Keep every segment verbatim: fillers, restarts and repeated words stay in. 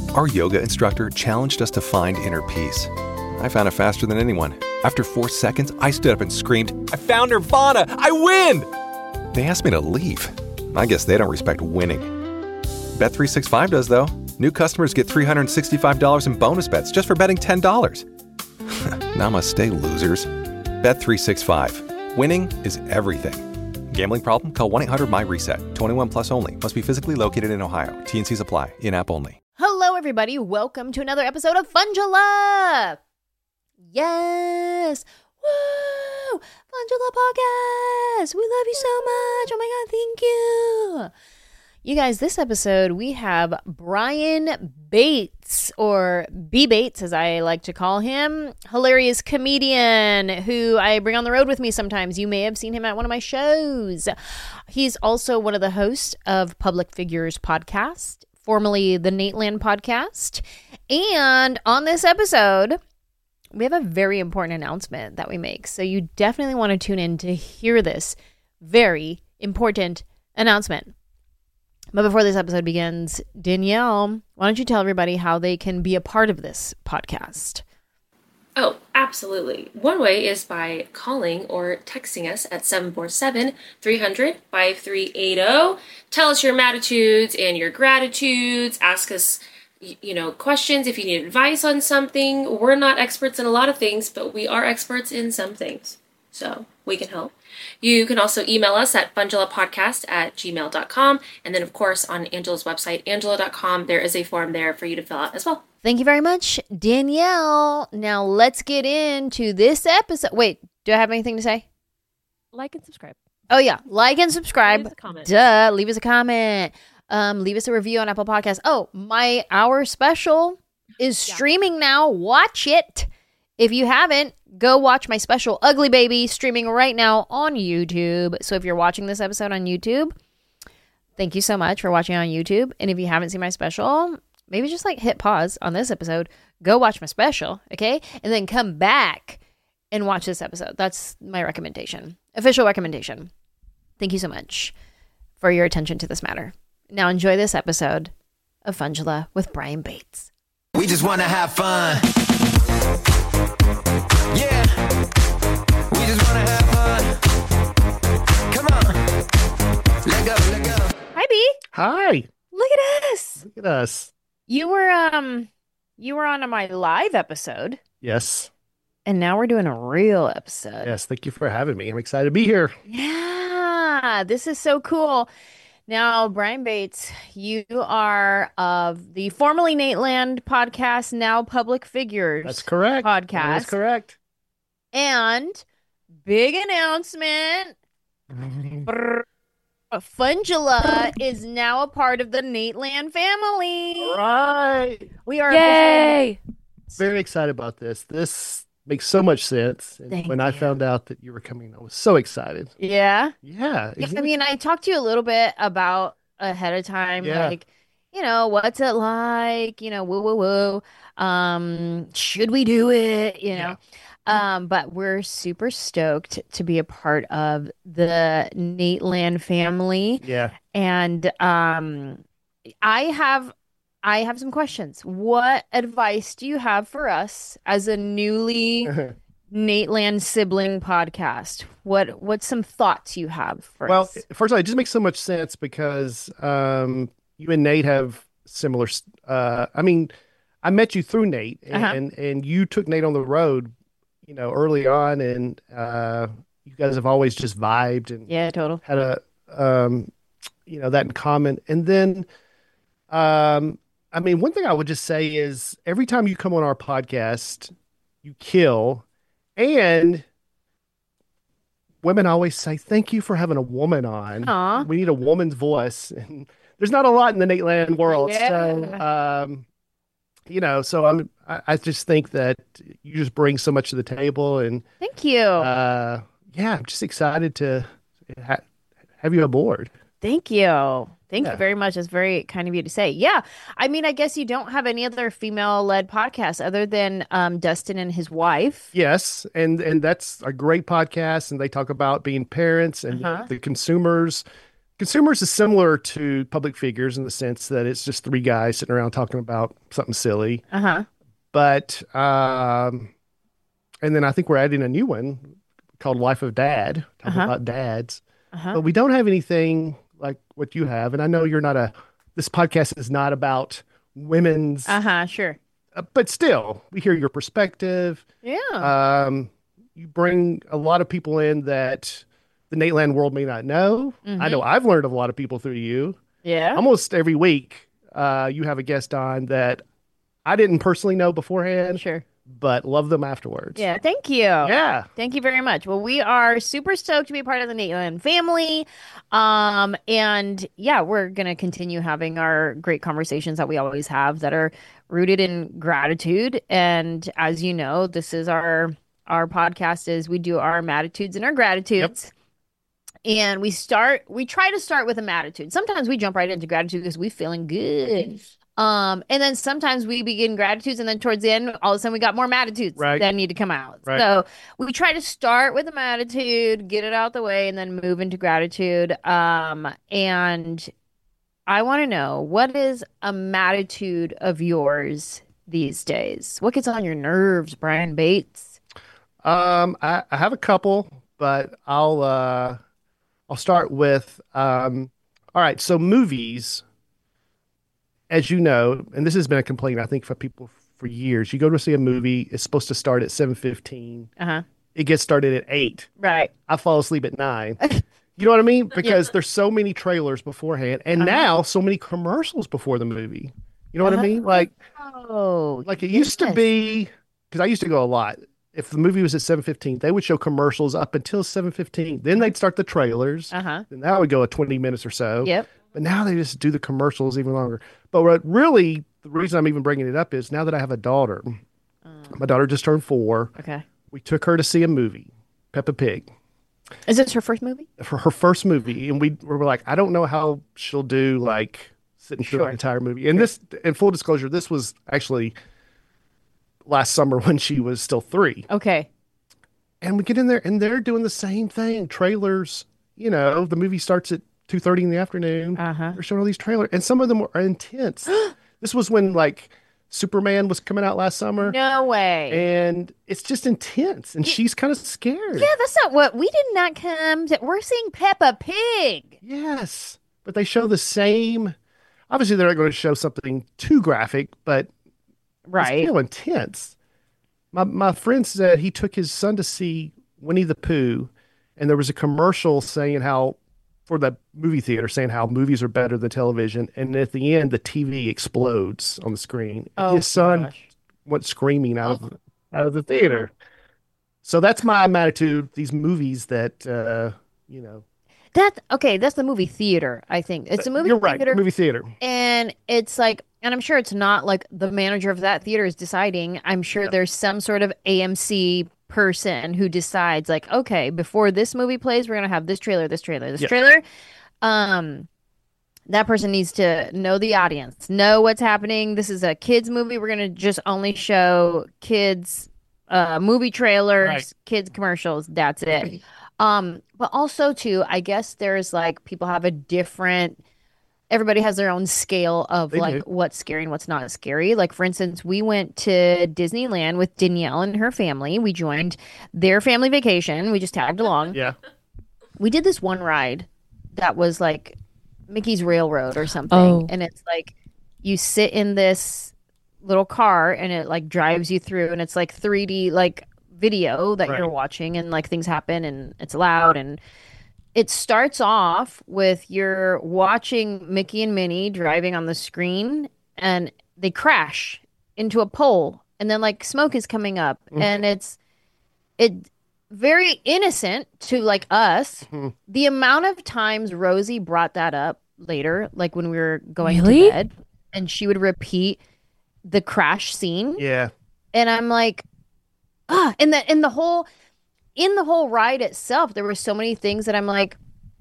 Our yoga instructor challenged us to find inner peace. I found it faster than anyone. After four seconds, I stood up and screamed, "I found Nirvana! I win!" They asked me to leave. I guess they don't respect winning. Bet three sixty-five does, though. New customers get three hundred sixty-five dollars in bonus bets just for betting ten dollars. Namaste, losers. Bet three sixty-five. Winning is everything. Gambling problem? Call one eight hundred my reset. twenty-one plus only. Must be physically located in Ohio. T and Cs apply. In-app only. Hello, everybody. Welcome to another episode of Fungula. Yes. Woo! Fungula Podcast. We love you so much. Oh my God, thank you. You guys, this episode, we have Brian Bates, or B. Bates, as I like to call him. Hilarious comedian who I bring on the road with me sometimes. You may have seen him at one of my shows. He's also one of the hosts of Public Figures Podcast, formerly the Nateland Podcast. And on this episode, we have a very important announcement that we make. So you definitely want to tune in to hear this very important announcement. But before this episode begins, Danielle, why don't you tell everybody how they can be a part of this podcast? Oh, absolutely. One way is by calling or texting us at seven four seven, three hundred, five three eight zero. Tell us your attitudes and your gratitudes. Ask us, you know, questions if you need advice on something. We're not experts in a lot of things, but we are experts in some things. So we can help. You can also email us at fungulapodcast at gmail dot com. And then, of course, on Angela's website, angela dot com, there is a form there for you to fill out as well. Thank you very much, Danielle. Now let's get into this episode. Wait, do I have anything to say? Like and subscribe. Oh, yeah. Like and subscribe. Leave us a comment. Duh. Leave us a comment. Um, leave us a review on Apple Podcasts. Oh, my hour special is yeah. streaming now. Watch it. If you haven't, go watch my special, Ugly Baby, streaming right now on YouTube. So if you're watching this episode on YouTube, thank you so much for watching on YouTube. And if you haven't seen my special, maybe just like hit pause on this episode, go watch my special, okay? And then come back and watch this episode. That's my recommendation, official recommendation. Thank you so much for your attention to this matter. Now enjoy this episode of Fungula with Brian Bates. We just want to have fun. Yeah, we just want to have fun. Come on, let go, let go. Hi, B. Hi. Look at us. Look at us. You were um, you were on my live episode, Yes. and now we're doing a real episode. Yes. Thank you for having me. I'm excited to be here. Yeah, this is so cool. Now, Brian Bates, you are of the formerly Nateland podcast, now Public Figures. That's correct. Podcast. That's correct. And big announcement. Brr, Fungula is now a part of the Nateland family. Right. We are Yay! Very excited about this. This makes so much sense. And Thank when I you. found out that you were coming, I was so excited. Yeah. Yeah. Yeah, I mean, I talked to you a little bit about ahead of time, Yeah. like, you know, what's it like? You know, woo, woo, woo. Um, should we do it? You know, um, but we're super stoked to be a part of the Nateland family. Yeah. And um, I have, I have some questions. What advice do you have for us as a newly Nateland sibling podcast? What what's some thoughts you have for Well, us? first of all, it just makes so much sense because um, you and Nate have similar. Uh, I mean, I met you through Nate, and, Uh-huh. and and you took Nate on the road, you know, early on, and uh, you guys have always just vibed and Yeah, total. had a, um, you know, that in common. And then, um, I mean, one thing I would just say is every time you come on our podcast, you kill, and women always say, thank you for having a woman on. Aw. We need a woman's voice. And there's not a lot in the Nateland world. So, Yeah. um, you know, so I'm, I, I just think that you just bring so much to the table. And, Thank you. uh, yeah, I'm just excited to ha- have you aboard. Thank you. Thank Yeah. you very much. It's very kind of you to say. Yeah. I mean, I guess you don't have any other female-led podcasts other than um, Dustin and his wife. Yes, and and that's a great podcast, and they talk about being parents and Uh-huh. the consumers Consumers is similar to public figures in the sense that it's just three guys sitting around talking about something silly. Uh-huh. But um, and then I think we're adding a new one called Life of Dad, talking Uh-huh. about dads. Uh-huh. But we don't have anything like what you have. And I know you're not a, this podcast is not about women's, Uh-huh, sure. uh, but still, we hear your perspective. Yeah. Um, you bring a lot of people in that the Nateland world may not know. I know I've learned of a lot of people through you. yeah. Almost every week, uh, you have a guest on that I didn't personally know beforehand, Sure. but love them afterwards. Yeah, thank you. Yeah. Thank you very much. Well, we are super stoked to be part of the Nateland family. Um, and yeah, we're going to continue having our great conversations that we always have that are rooted in gratitude. And as you know, this is our our podcast is we do our matitudes and our gratitudes. And we start we try to start with a matitude. Sometimes we jump right into gratitude because we're feeling good. Um, and then sometimes we begin gratitudes, and then towards the end, all of a sudden we got more matitudes Right. that need to come out. Right. So we try to start with a matitude, get it out the way, and then move into gratitude. Um, and I want to know, what is a matitude of yours these days? What gets on your nerves, Brian Bates? Um, I, I have a couple, but I'll uh, I'll start with um, all right. So movies, as you know, and this has been a complaint I think for people for years. You go to see a movie, it's supposed to start at seven fifteen. Uh-huh. It gets started at eight. Right. I fall asleep at nine. You know what I mean? Because there's so many trailers beforehand, and Uh-huh. now so many commercials before the movie. You know what I mean? Like Oh, like it used to yes. be, because I used to go a lot. If the movie was at seven fifteen, they would show commercials up until seven fifteen. Then they'd start the trailers. Uh-huh. Then that would go at twenty minutes or so. Yep. But now they just do the commercials even longer. But what really, the reason I'm even bringing it up is now that I have a daughter, my daughter just turned four. Okay. We took her to see a movie, Peppa Pig, Is this her first movie? for her first movie. And we, we were like, I don't know how she'll do like sitting through Sure. the entire movie. And this, in full disclosure, this was actually last summer when she was still three. Okay. And we get in there and they're doing the same thing. Trailers, you know, the movie starts at two thirty in the afternoon. Uh-huh. They're showing all these trailers, and some of them are intense. This was when like Superman was coming out last summer, No way. and it's just intense, and she's kind of scared. Yeah, that's not what we did not come to. We're seeing Peppa Pig. Yes, but they show the same. Obviously, they're not going to show something too graphic, but it's Right. still intense. My my friend said he took his son to see Winnie the Pooh, and there was a commercial saying how, for the movie theater, saying how movies are better than television, and at the end the T V explodes on the screen. Oh, His son gosh. went screaming out of out of the theater. So that's my attitude. These movies that uh, you know, That okay, that's the movie theater, I think. It's a movie you're right, theater. movie theater. And it's like, and I'm sure it's not like the manager of that theater is deciding. I'm sure there's some sort of A M C person who decides, like, okay, before this movie plays, we're gonna have this trailer, this trailer, this Yeah. trailer. Um, that person needs to know the audience, know what's happening. This is a kids movie. We're gonna just only show kids uh movie trailers, Right. kids commercials. That's it. Um, but also too, I guess there's like people have a different everybody has their own scale of They like do. what's scary and what's not scary. Like for instance, we went to Disneyland with Danielle and her family. We joined their family vacation. We just tagged along. Yeah, We did this one ride that was like Mickey's Railroad or something. Oh. And it's like you sit in this little car and it like drives you through, and it's like three D like video that you're Right. watching, and like things happen and it's loud. And it starts off with you're watching Mickey and Minnie driving on the screen, and they crash into a pole, and then like smoke is coming up, and it's it very innocent to like us. Mhm. The amount of times Rosie brought that up later, like when we were going Really? to bed, and she would repeat the crash scene, yeah, and I'm like, ah, and the in the whole in the whole ride itself, there were so many things that I'm like,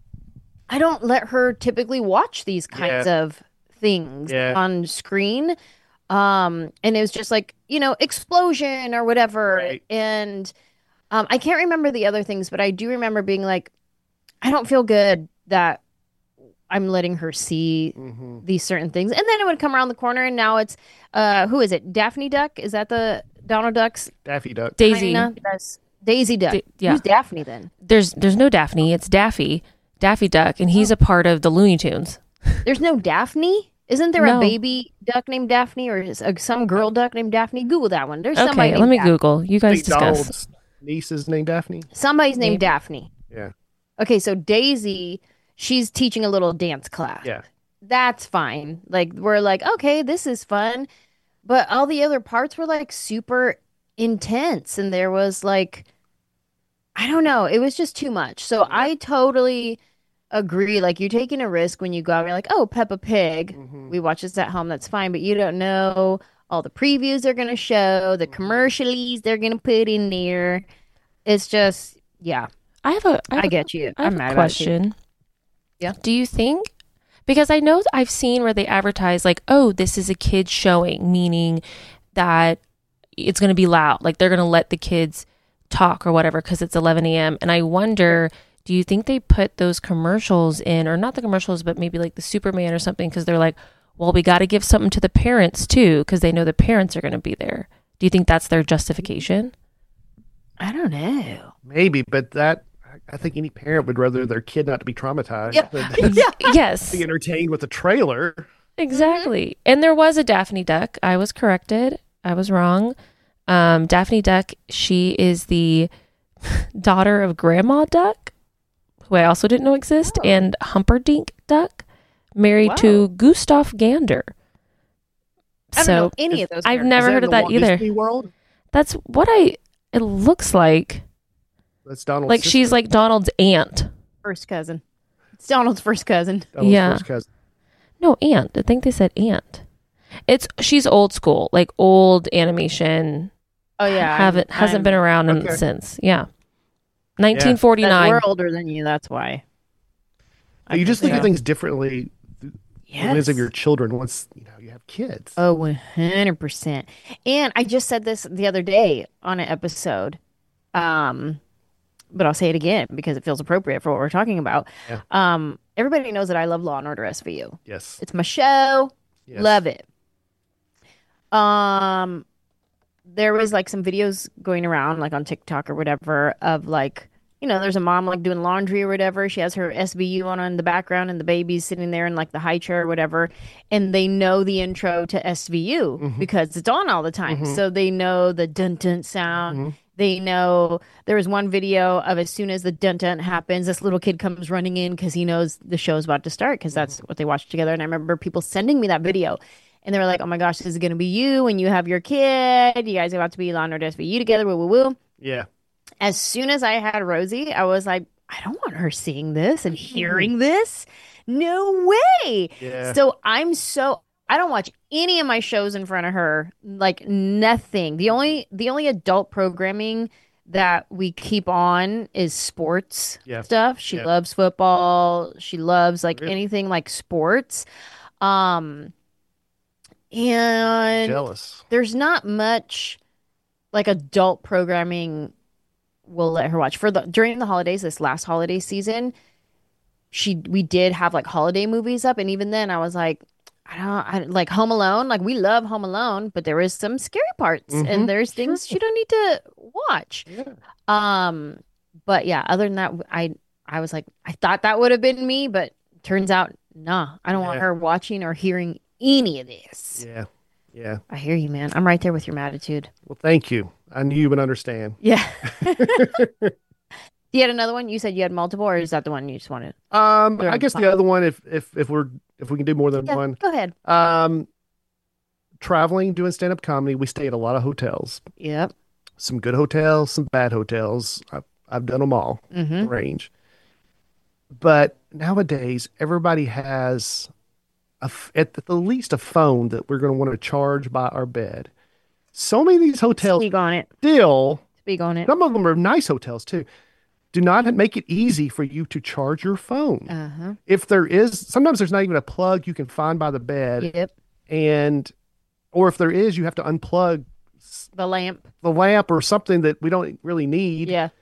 I don't let her typically watch these kinds of things Yeah. on screen. Um, and it was just like, you know, explosion or whatever. Right. And um, I can't remember the other things, but I do remember being like, I don't feel good that I'm letting her see Mhm. these certain things. And then it would come around the corner and now it's uh who is it? Daphne Duck? Is that the Donald Duck's Daffy Duck. Daisy. hyena? That's Daisy Duck. Da- yeah. Who's Daphne then? There's there's no Daphne. It's Daffy. Daffy Duck, and he's a part of the Looney Tunes. There's no Daphne? Isn't there No. a baby duck named Daphne or is, uh, some girl duck named Daphne? Google that one. There's somebody Okay, named let me Daphne. Google. You I guys think discuss. Donald's niece is named Daphne. Somebody's named Maybe. Daphne. Yeah. Okay, so Daisy, she's teaching a little dance class. Yeah. That's fine. Like we're like, okay, this is fun. But all the other parts were like super intense and there was like I don't know, it was just too much. So I totally agree. Like you're taking a risk when you go out and you're like, oh, Peppa Pig. Mhm. We watch this at home, that's fine, but you don't know all the previews they're gonna show, the commercials they're gonna put in there. It's just yeah, I have a. I, have I a- get you. I have I'm a mad about it too. question. Yeah. Do you think? Because I know I've seen where they advertise like, oh, this is a kids showing, meaning that it's going to be loud. Like they're going to let the kids talk or whatever because it's eleven a.m. And I wonder, do you think they put those commercials in, or not the commercials, but maybe like the Superman or something, because they're like, well, we got to give something to the parents too, because they know the parents are going to be there. Do you think that's their justification? I don't know. Maybe, but that I think any parent would rather their kid not to be traumatized Yeah. than Yeah. Yes. be entertained with a trailer. Exactly. And there was a Daphne Duck. I was corrected. I was wrong. Um, Daphne Duck, she is the daughter of Grandma Duck, who I also didn't know exist, Oh. and Humperdinck Duck, married Wow. to Gustav Gander. I don't So know any of those. I've characters. never Is heard in of the that Walt either. Disney World? That's what I, it looks like. That's Donald's Like she's sister. like Donald's aunt. First cousin. It's Donald's first cousin. Donald's yeah. first cousin. No, aunt. I think they said aunt. It's, she's old school, like old animation. Oh yeah, haven't I'm- hasn't I'm- been around in, Okay. since. Yeah, nineteen forty that nine. We're older than you. That's why. You just think so. of things differently through the lens Yes. of your children once you know you have kids. Oh, one hundred percent. And I just said this the other day on an episode. Um, but I'll say it again because it feels appropriate for what we're talking about. Yeah. Um, everybody knows that I love Law and Order S V U. Yes. It's my show. Yes. Love it. Um, there was like some videos going around like on TikTok or whatever of like, you know, there's a mom like doing laundry or whatever. She has her S V U on in the background and the baby's sitting there in like the high chair or whatever. And they know the intro to S V U Mhm. because it's on all the time. Mhm. So they know the dun dun sound. Mhm. They know there was one video of as soon as the dun dun happens, this little kid comes running in because he knows the show's about to start because that's what they watched together. And I remember people sending me that video and they were like, oh my gosh, this is going to be you when you have your kid. You guys are about to be Law and Order S V U together. Woo, woo, woo. Yeah. As soon as I had Rosie, I was like, I don't want her seeing this and hearing this. No way. Yeah. So I'm so I don't watch any of my shows in front of her, like nothing. The only the only adult programming that we keep on is sports Yeah. stuff. She Yeah. loves football. She loves like Really? anything like sports. Um and Jealous. there's not much like adult programming we'll let her watch for the during the holidays this last holiday season. She we did have like holiday movies up, and even then I was like, I don't I, like Home Alone. Like we love Home Alone, but there is some scary parts, Mhm. and there's things you don't need to watch. Yeah. Um, but yeah, other than that, I I was like, I thought that would have been me, but turns out, nah, I don't want Yeah. her watching or hearing any of this. Yeah. Yeah. I hear you, man. I'm right there with your attitude. Well, thank you. I knew you would understand. Yeah. You had another one? You said you had multiple, or is that the one you just wanted? Um, Sure. I guess the other one, if if if we're if we can do more than Yeah, one, go ahead. um, traveling, doing stand up comedy, we stay at a lot of hotels. Yep. Some good hotels, some bad hotels. I've I've done them all, Mm-hmm. range. But nowadays, everybody has a f at the least a phone that we're going to want to charge by our bed. So many of these hotels Speak on it. still, Speak on it. some of them are nice hotels too, do not make it easy for you to charge your phone. Uh-huh. If there is, sometimes there's not even a plug you can find by the bed, Yep. and or if there is, you have to unplug s- The lamp. the lamp or something that we don't really need. Yeah.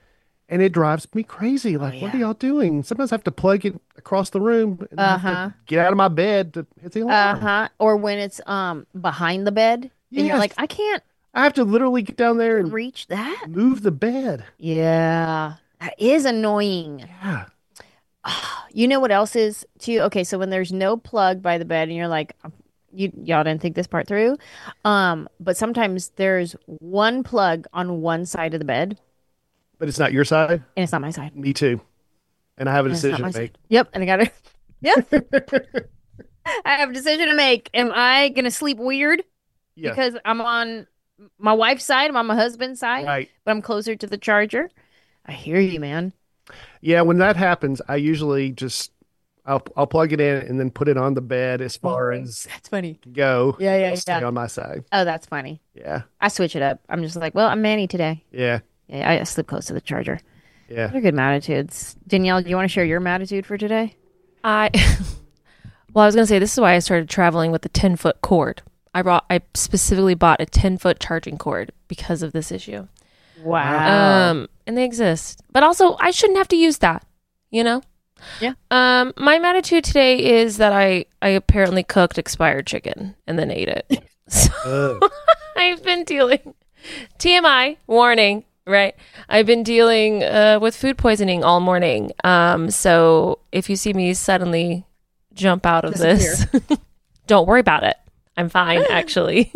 and it drives me crazy. Like, what are yeah. y'all doing? Sometimes I have to plug it across the room and I have to Uh-huh. get out of my bed to hit the alarm. Uh-huh. Or when it's um behind the bed and you're Yes. like, I can't I have to literally get down there and reach that. move the bed. Yeah. That is annoying. Yeah. You know what else is too? Okay, so when there's no plug by the bed and you're like, you y'all didn't think this part through. Um, but sometimes there's one plug on one side of the bed But it's not your side. and it's not my side. Me too. And I have a And it's not decision my to make. side. Yep, and I gotta Yep. I have a decision to make. Am I gonna sleep weird Yeah. because I'm on my wife's side, I'm on my husband's side, Right. but I'm closer to the charger? I hear you, man. Yeah, when that happens, I usually just I'll I'll plug it in and then put it on the bed as far as That's funny. to go. Yeah, yeah, I'll stay yeah. on my side. Oh, that's funny. Yeah. I switch it up. I'm just like, well, I'm Manny today. Yeah. Yeah, I sleep close to the charger. Yeah. They're good attitudes. Danielle, do you want to share your attitude for today? I well, I was gonna say this is why I started traveling with a ten foot cord. I brought I specifically bought a ten foot charging cord because of this issue. Wow. Um, and they exist, but also I shouldn't have to use that. You know. Yeah. Um, my attitude today is that I I apparently cooked expired chicken and then ate it. So Ugh. I've been dealing. T M I warning. Right. I've been dealing uh, with food poisoning all morning. Um, so if you see me suddenly jump out of this, don't worry about it. I'm fine, actually.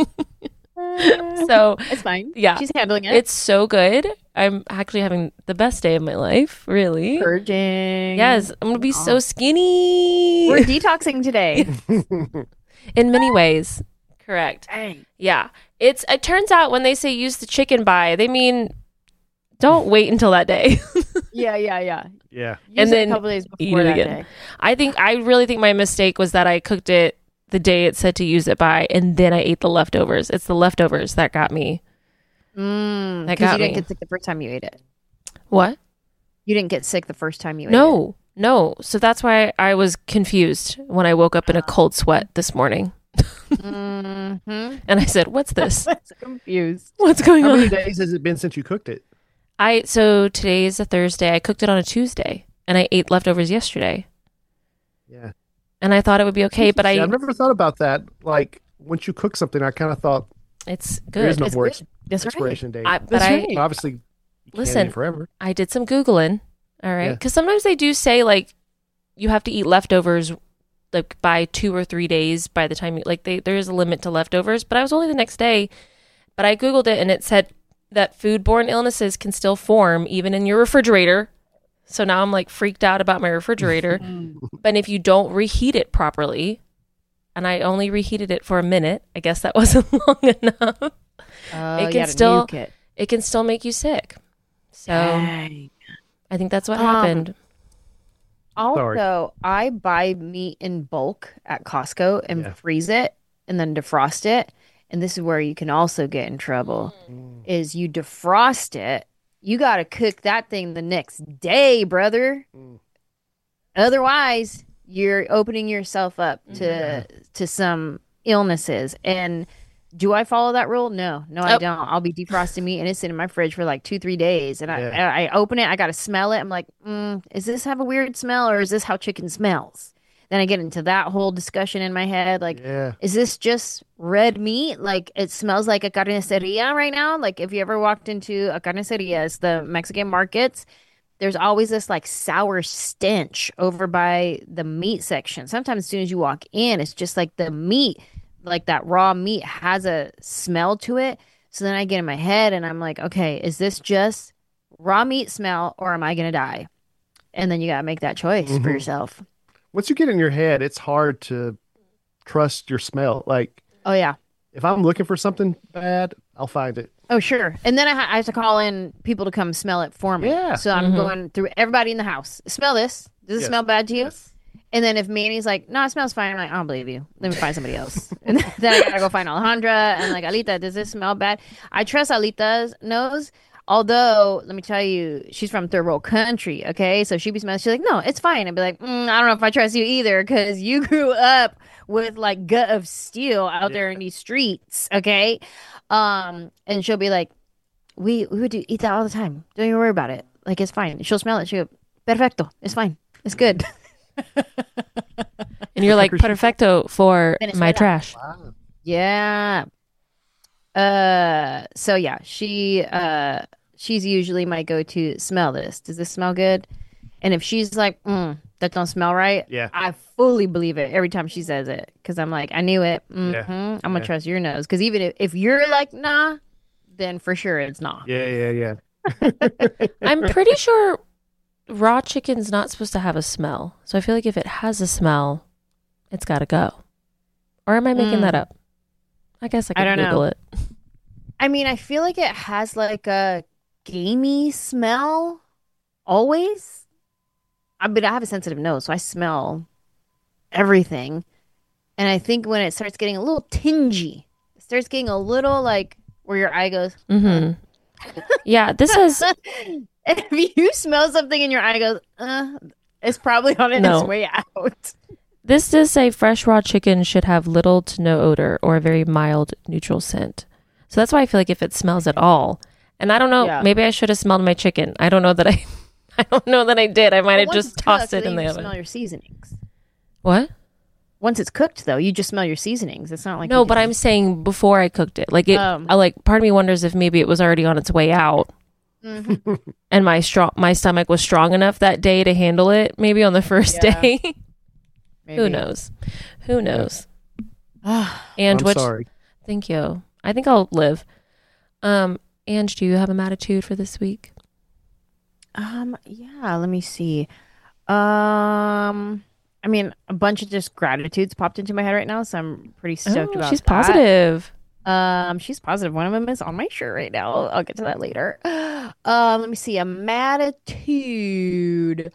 So It's fine. yeah, She's handling it. it's so good. I'm actually having the best day of my life, really. purging. Yes, I'm going to be so skinny We're detoxing today. in many ways. Correct. Dang. Yeah. It's it turns out when they say use the chicken by, they mean don't wait until that day. Yeah, yeah, yeah. Yeah. Use And it then a couple days eat before it that again. day. I think I really think my mistake was that I cooked it the day it said to use it by, and then I ate the leftovers. It's the leftovers that got me. Mm, That 'cause got you didn't me. get sick the first time you ate it. What? You didn't get sick the first time you ate it. No, no. So that's why I was confused when I woke up in a cold sweat this morning, Mm-hmm. and I said, "What's this? Confused. What's going How many on?" days has it been since you cooked it? I so today is a Thursday. I cooked it on a Tuesday, and I ate leftovers yesterday, Yeah. and I thought it would be okay, but See, I I've never thought about that. Like once you cook something, I kind of thought it's there is good. no It's more good. That's right. expiration date. I, but That's I right. Obviously, you can't Listen. eat it forever. I did some Googling. All right. Yeah. Because sometimes they do say, like, you have to eat leftovers, like, by two or three days by the time you, like, they, there is a limit to leftovers. But I was only the next day. But I Googled it and it said that foodborne illnesses can still form even in your refrigerator. So now I'm, like, freaked out about my refrigerator. But if you don't reheat it properly, and I only reheated it for a minute, I guess that wasn't long enough. Oh, It you can gotta still- nuke it. It can still make you sick. So Dang. I think that's what Um, happened. Sorry. Also, I buy meat in bulk at Costco and Yeah. freeze it and then defrost it. And this is where you can also get in trouble. Is you defrost it, you got to cook that thing the next day, brother. Mm. Otherwise, you're opening yourself up to to some illnesses. And do I follow that rule? No, no, I Nope. don't. I'll be defrosting meat and it's sitting in my fridge for like two, three days. And I, Yeah. I, I open it, I got to smell it. I'm like, mm, is this have a weird smell or is this how chicken smells? Then I get into that whole discussion in my head. Like, Yeah. is this just red meat? Like, it smells like a carniceria right now. Like, if you ever walked into a carniceria, it's the Mexican markets. There's always this like sour stench over by the meat section. Sometimes as soon as you walk in, it's just like the meat, like that raw meat has a smell to it. So then I get in my head and I'm like, okay, is this just raw meat smell or am I going to die? And then you got to make that choice for Mhm. yourself. Once you get in your head, it's hard to trust your smell. Like Oh, yeah. if I'm looking for something bad, I'll find it. Oh, sure. And then I, ha- I have to call in people to come smell it for me. Yeah. So I'm Mhm. going through everybody in the house. Smell this. Does it Yes. smell bad to you? Yes. And then if Manny's like, no, it smells fine. I'm like, I don't believe you. Let me find somebody else. And then I gotta go find Alejandra. And like, Alita, does this smell bad? I trust Alita's nose. Although, let me tell you, she's from third world country. Okay. So she'd be smelling. She's like, no, it's fine. I'd be like, mm, I don't know if I trust you either. Cause you grew up with like gut of steel out there in these streets. Okay. Um, and she'll be like, we, we would do, eat that all the time. Don't even worry about it. Like, it's fine. She'll smell it. She'll go, perfecto. It's fine. It's good. And you're like, perfecto for my Venezuela. trash. Yeah. Uh. So yeah, she uh she's usually my go-to. Smell this. Does this smell good? And if she's like, mm, that don't smell right, Yeah. I fully believe it every time she says it because I'm like, I knew it. hmm Yeah. I'm gonna Yeah. trust your nose because even if, if you're like, nah, then for sure it's nah. Yeah, yeah, yeah. I'm pretty sure raw chicken's not supposed to have a smell. So I feel like if it has a smell, it's got to go. Or am I making Mm. that up? I guess I I can don't Google know. it. I mean, I feel like it has like a gamey smell always. I but I have a sensitive nose, so I smell everything. And I think when it starts getting a little tingy, it starts getting a little like where your eye goes. hmm Yeah, this is If you smell something and your eye goes, uh, it's probably on its No. way out. this does say fresh raw chicken should have little to no odor or a very mild neutral scent. So that's why I feel like if it smells at all, and I don't know, Yeah. maybe I should have smelled my chicken. I don't know that I, I don't know that I did. I might have But once just it's tossed cooked, it in then the you smell oven. your seasonings. What? Once it's cooked, though, you just smell your seasonings. It's not like No, you but can- I'm saying before I cooked it, like it, Um. I, like part of me wonders if maybe it was already on its way out, Mhm. and my strong, my stomach was strong enough that day to handle it. Maybe on the first Yeah. day. Who Maybe. knows? Who knows? Ah, And I'm which? sorry. Thank you. I think I'll live. Um, Ange, do you have a attitude for this week? um, yeah. Let me see. Um, I mean, a bunch of just gratitudes popped into my head right now, so I'm pretty stoked Oh, about she's that. positive. Um, she's positive. One of them is on my shirt right now. I'll, I'll get to that later. Um, let me see. A attitude.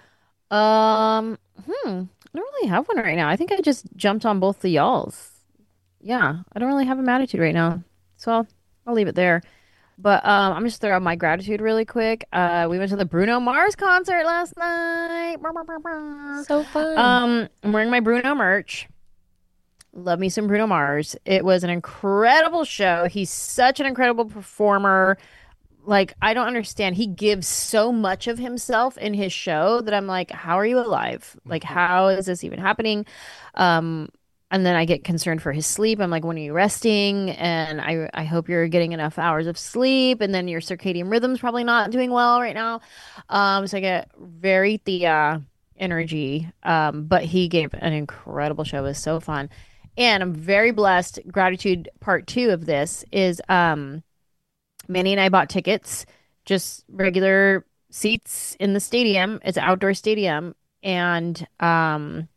Um, hmm. I don't really have one right now. I think I just jumped on both the y'alls. Yeah, I don't really have a attitude right now, so I'll, I'll leave it there. But um, I'm just throw out my gratitude really quick. Uh, we went to the Bruno Mars concert last night. Brr, brr, brr, brr. So fun. Um, I'm wearing my Bruno merch. Love me some Bruno Mars. It was an incredible show. He's such an incredible performer. Like, I don't understand. He gives so much of himself in his show that I'm like, how are you alive? Like, how is this even happening? Um, and then I get concerned for his sleep. I'm like, when are you resting? And I I hope you're getting enough hours of sleep. And then your circadian rhythm's probably not doing well right now. Um, so I get very Thea energy. Um, but he gave an incredible show. It was so fun. And I'm very blessed. Gratitude part two of this is um Manny and I bought tickets, just regular seats in the stadium. It's an outdoor stadium. And um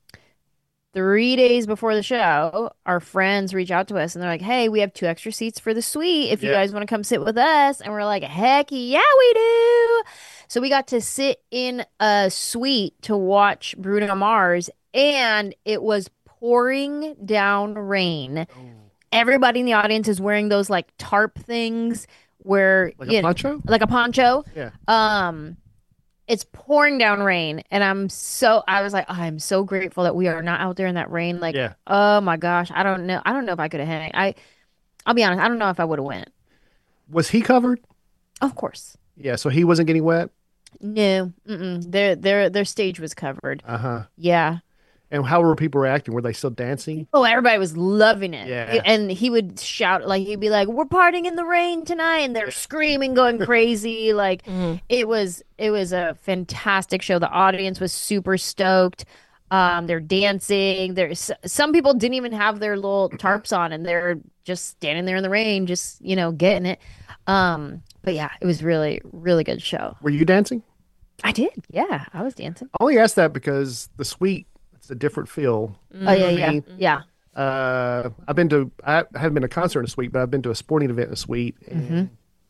three days before the show, our friends reach out to us and they're like, hey, we have two extra seats for the suite if you Yeah. guys want to come sit with us. And we're like, heck yeah, we do. So we got to sit in a suite to watch Bruno Mars, and it was pouring down rain. Everybody in the audience is wearing those like tarp things where Like you a know, poncho? like a poncho. Yeah. Um, it's pouring down rain, and I'm so I was like, I'm so grateful that we are not out there in that rain. Like, Yeah. oh my gosh, I don't know, I don't know if I could have hang. I, I'll be honest, I don't know if I would have went. Was he covered? Of course, Yeah, so he wasn't getting wet? no, mm-mm. Their their their stage was covered. Uh-huh. Yeah. And how were people reacting? Were they still dancing? Oh, everybody was loving it. Yeah. And he would shout, like, he'd be like, we're partying in the rain tonight. And they're screaming, going crazy. Like, Mhm. it was, it was a fantastic show. The audience was super stoked. Um, they're dancing. There's some people didn't even have their little tarps on, and they're just standing there in the rain, just, you know, getting it. Um, but yeah, it was really, really good show. Were you dancing? I did. Yeah, I was dancing. I only asked that because the suite, it's a different feel. Oh, yeah, yeah. mean- Yeah. Uh, I've been to, I haven't been to a concert in a suite, but I've been to a sporting event in a suite, and Mm-hmm.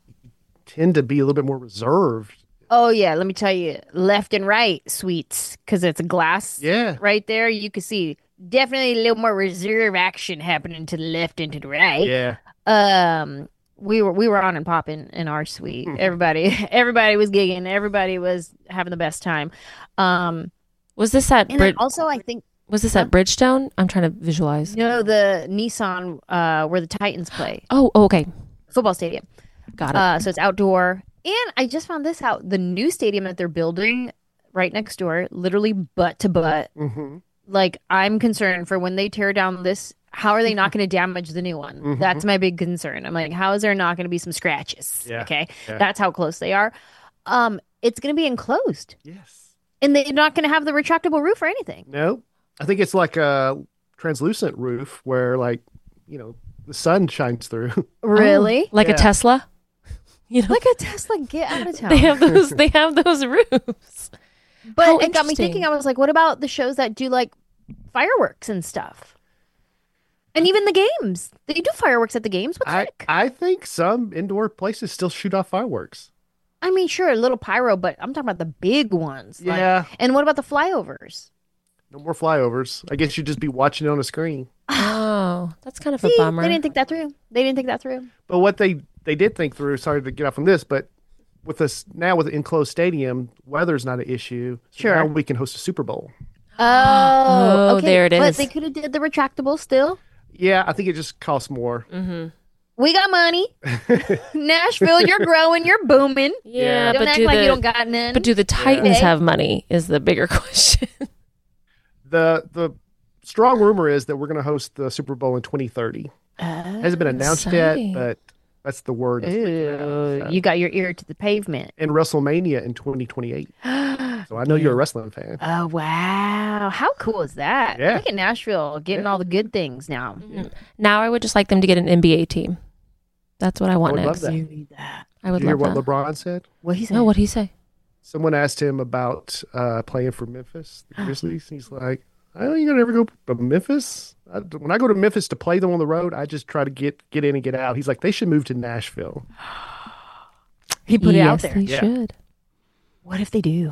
tend to be a little bit more reserved. Oh yeah, let me tell you, left and right suites, because it's a glass Yeah. right there. You can see definitely a little more reserve action happening to the left and to the right. Yeah. Um, we were we were on and popping in our suite. Everybody everybody was gigging. Everybody was having the best time. Um, Was this at and Brid- then also I think Was this at Bridgestone? I'm trying to visualize. you know the Nissan uh where the Titans play Oh, oh, okay. football stadium. Got it. Uh, so it's outdoor. And I just found this out. The new stadium that they're building right next door, literally butt to butt. Mm-hmm. Like, I'm concerned for when they tear down this, how are they not going to damage the new one? Mhm. That's my big concern. I'm like, how is there not going to be some scratches? Yeah, Okay. yeah. That's how close they are. Um, it's going to be enclosed. Yes. And they're not going to have the retractable roof or anything. No, I think it's like a translucent roof where, like, you know, the sun shines through. Really? Like Yeah. a Tesla? You know, Like a Tesla, get out of town. they have those. They have those roofs. But How it got me interesting. thinking. I was like, what about the shows that do like fireworks and stuff? And even the games. They do fireworks at the games. What the I, heck? I think some indoor places still shoot off fireworks. I mean, sure, a little pyro, but I'm talking about the big ones. like- Yeah. and what about the flyovers? No more flyovers. I guess you'd just be watching it on a screen. Oh, that's kind of See, a bummer. they didn't think that through. They didn't think that through. But what they, they did think through, sorry to get off on this, but with this now with an enclosed stadium, weather's not an issue. So Sure. now we can host a Super Bowl. Oh, Oh, okay. there it But is. they could have did the retractable still. Yeah, I think it just costs more. Mm-hmm. We got money. Nashville, you're growing, you're booming. Yeah, Don't but act do like the you don't got none. but do the Titans Okay. have money? Is the bigger question. The the strong rumor is that we're going to host the Super Bowl in twenty thirty. Hasn't been announced exciting. yet, but that's the word. that's Ooh, leaking out. So- you got your ear to the pavement. And WrestleMania in twenty twenty-eight. So I know you're a wrestling fan. Oh wow! How cool is that? Yeah. Look at Nashville getting all the good things now. Now I would just like them to get an N B A team. That's what I want would love next. that. You need that. I would Did you hear love what that. LeBron said? What he said? No, what'd he say? Someone asked him about uh, playing for Memphis, the Grizzlies. He's like, I don't you gonna ever go to Memphis? I, when I go to Memphis to play them on the road, I just try to get get in and get out. He's like, they should move to Nashville. He put it out Yes, there. They Yeah. should. What if they do?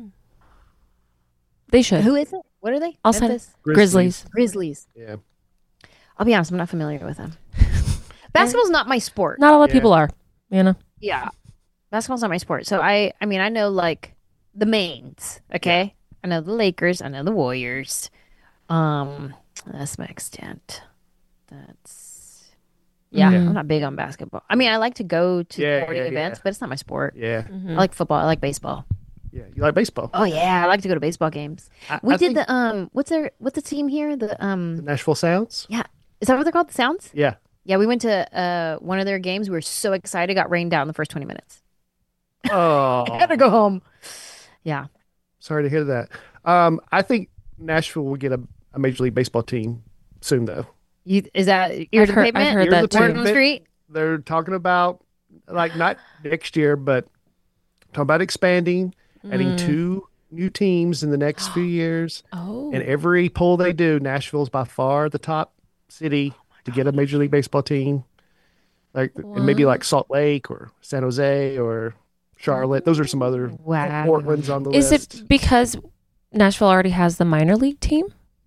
They should. Who is it? What are they? I'll send Memphis? Grizzlies. Grizzlies. Yeah. I'll be honest, I'm not familiar with them. Basketball's not my sport. Not a lot of Yeah. people are. You know. Yeah. Basketball's not my sport. So I I mean I know like the mains, okay? I know the Lakers, I know the Warriors. Um that's my extent. That's yeah, Mhm. I'm not big on basketball. I mean, I like to go to Yeah, sporting yeah, events, yeah. but it's not my sport. Yeah. Mm-hmm. I like football, I like baseball. Yeah. You like baseball? Oh yeah, I like to go to baseball games. I- We I did think the um what's their what's the team here? The the um Nashville Sounds? yeah. Is that what they're called? The Sounds? Yeah. Yeah, we went to uh one of their games. We were so excited, got rained out in the first twenty minutes. Oh, I had to go home. Yeah. sorry to hear that. Um, I think Nashville will get a, a Major League Baseball team soon, though. You is that ear I've to the heard- I've pavement? heard Ear to that the too. Word on the pavement. street? They're talking about, like, not next year, but talking about expanding, adding Mm. two new teams in the next few years. Oh. And every poll they do, Nashville's by far the top city to get a Major League Baseball team. Like, and maybe Wow. like Salt Lake or San Jose or Charlotte. Those are some other Wow. Portland's on the Is list. it because Nashville already has the minor league team?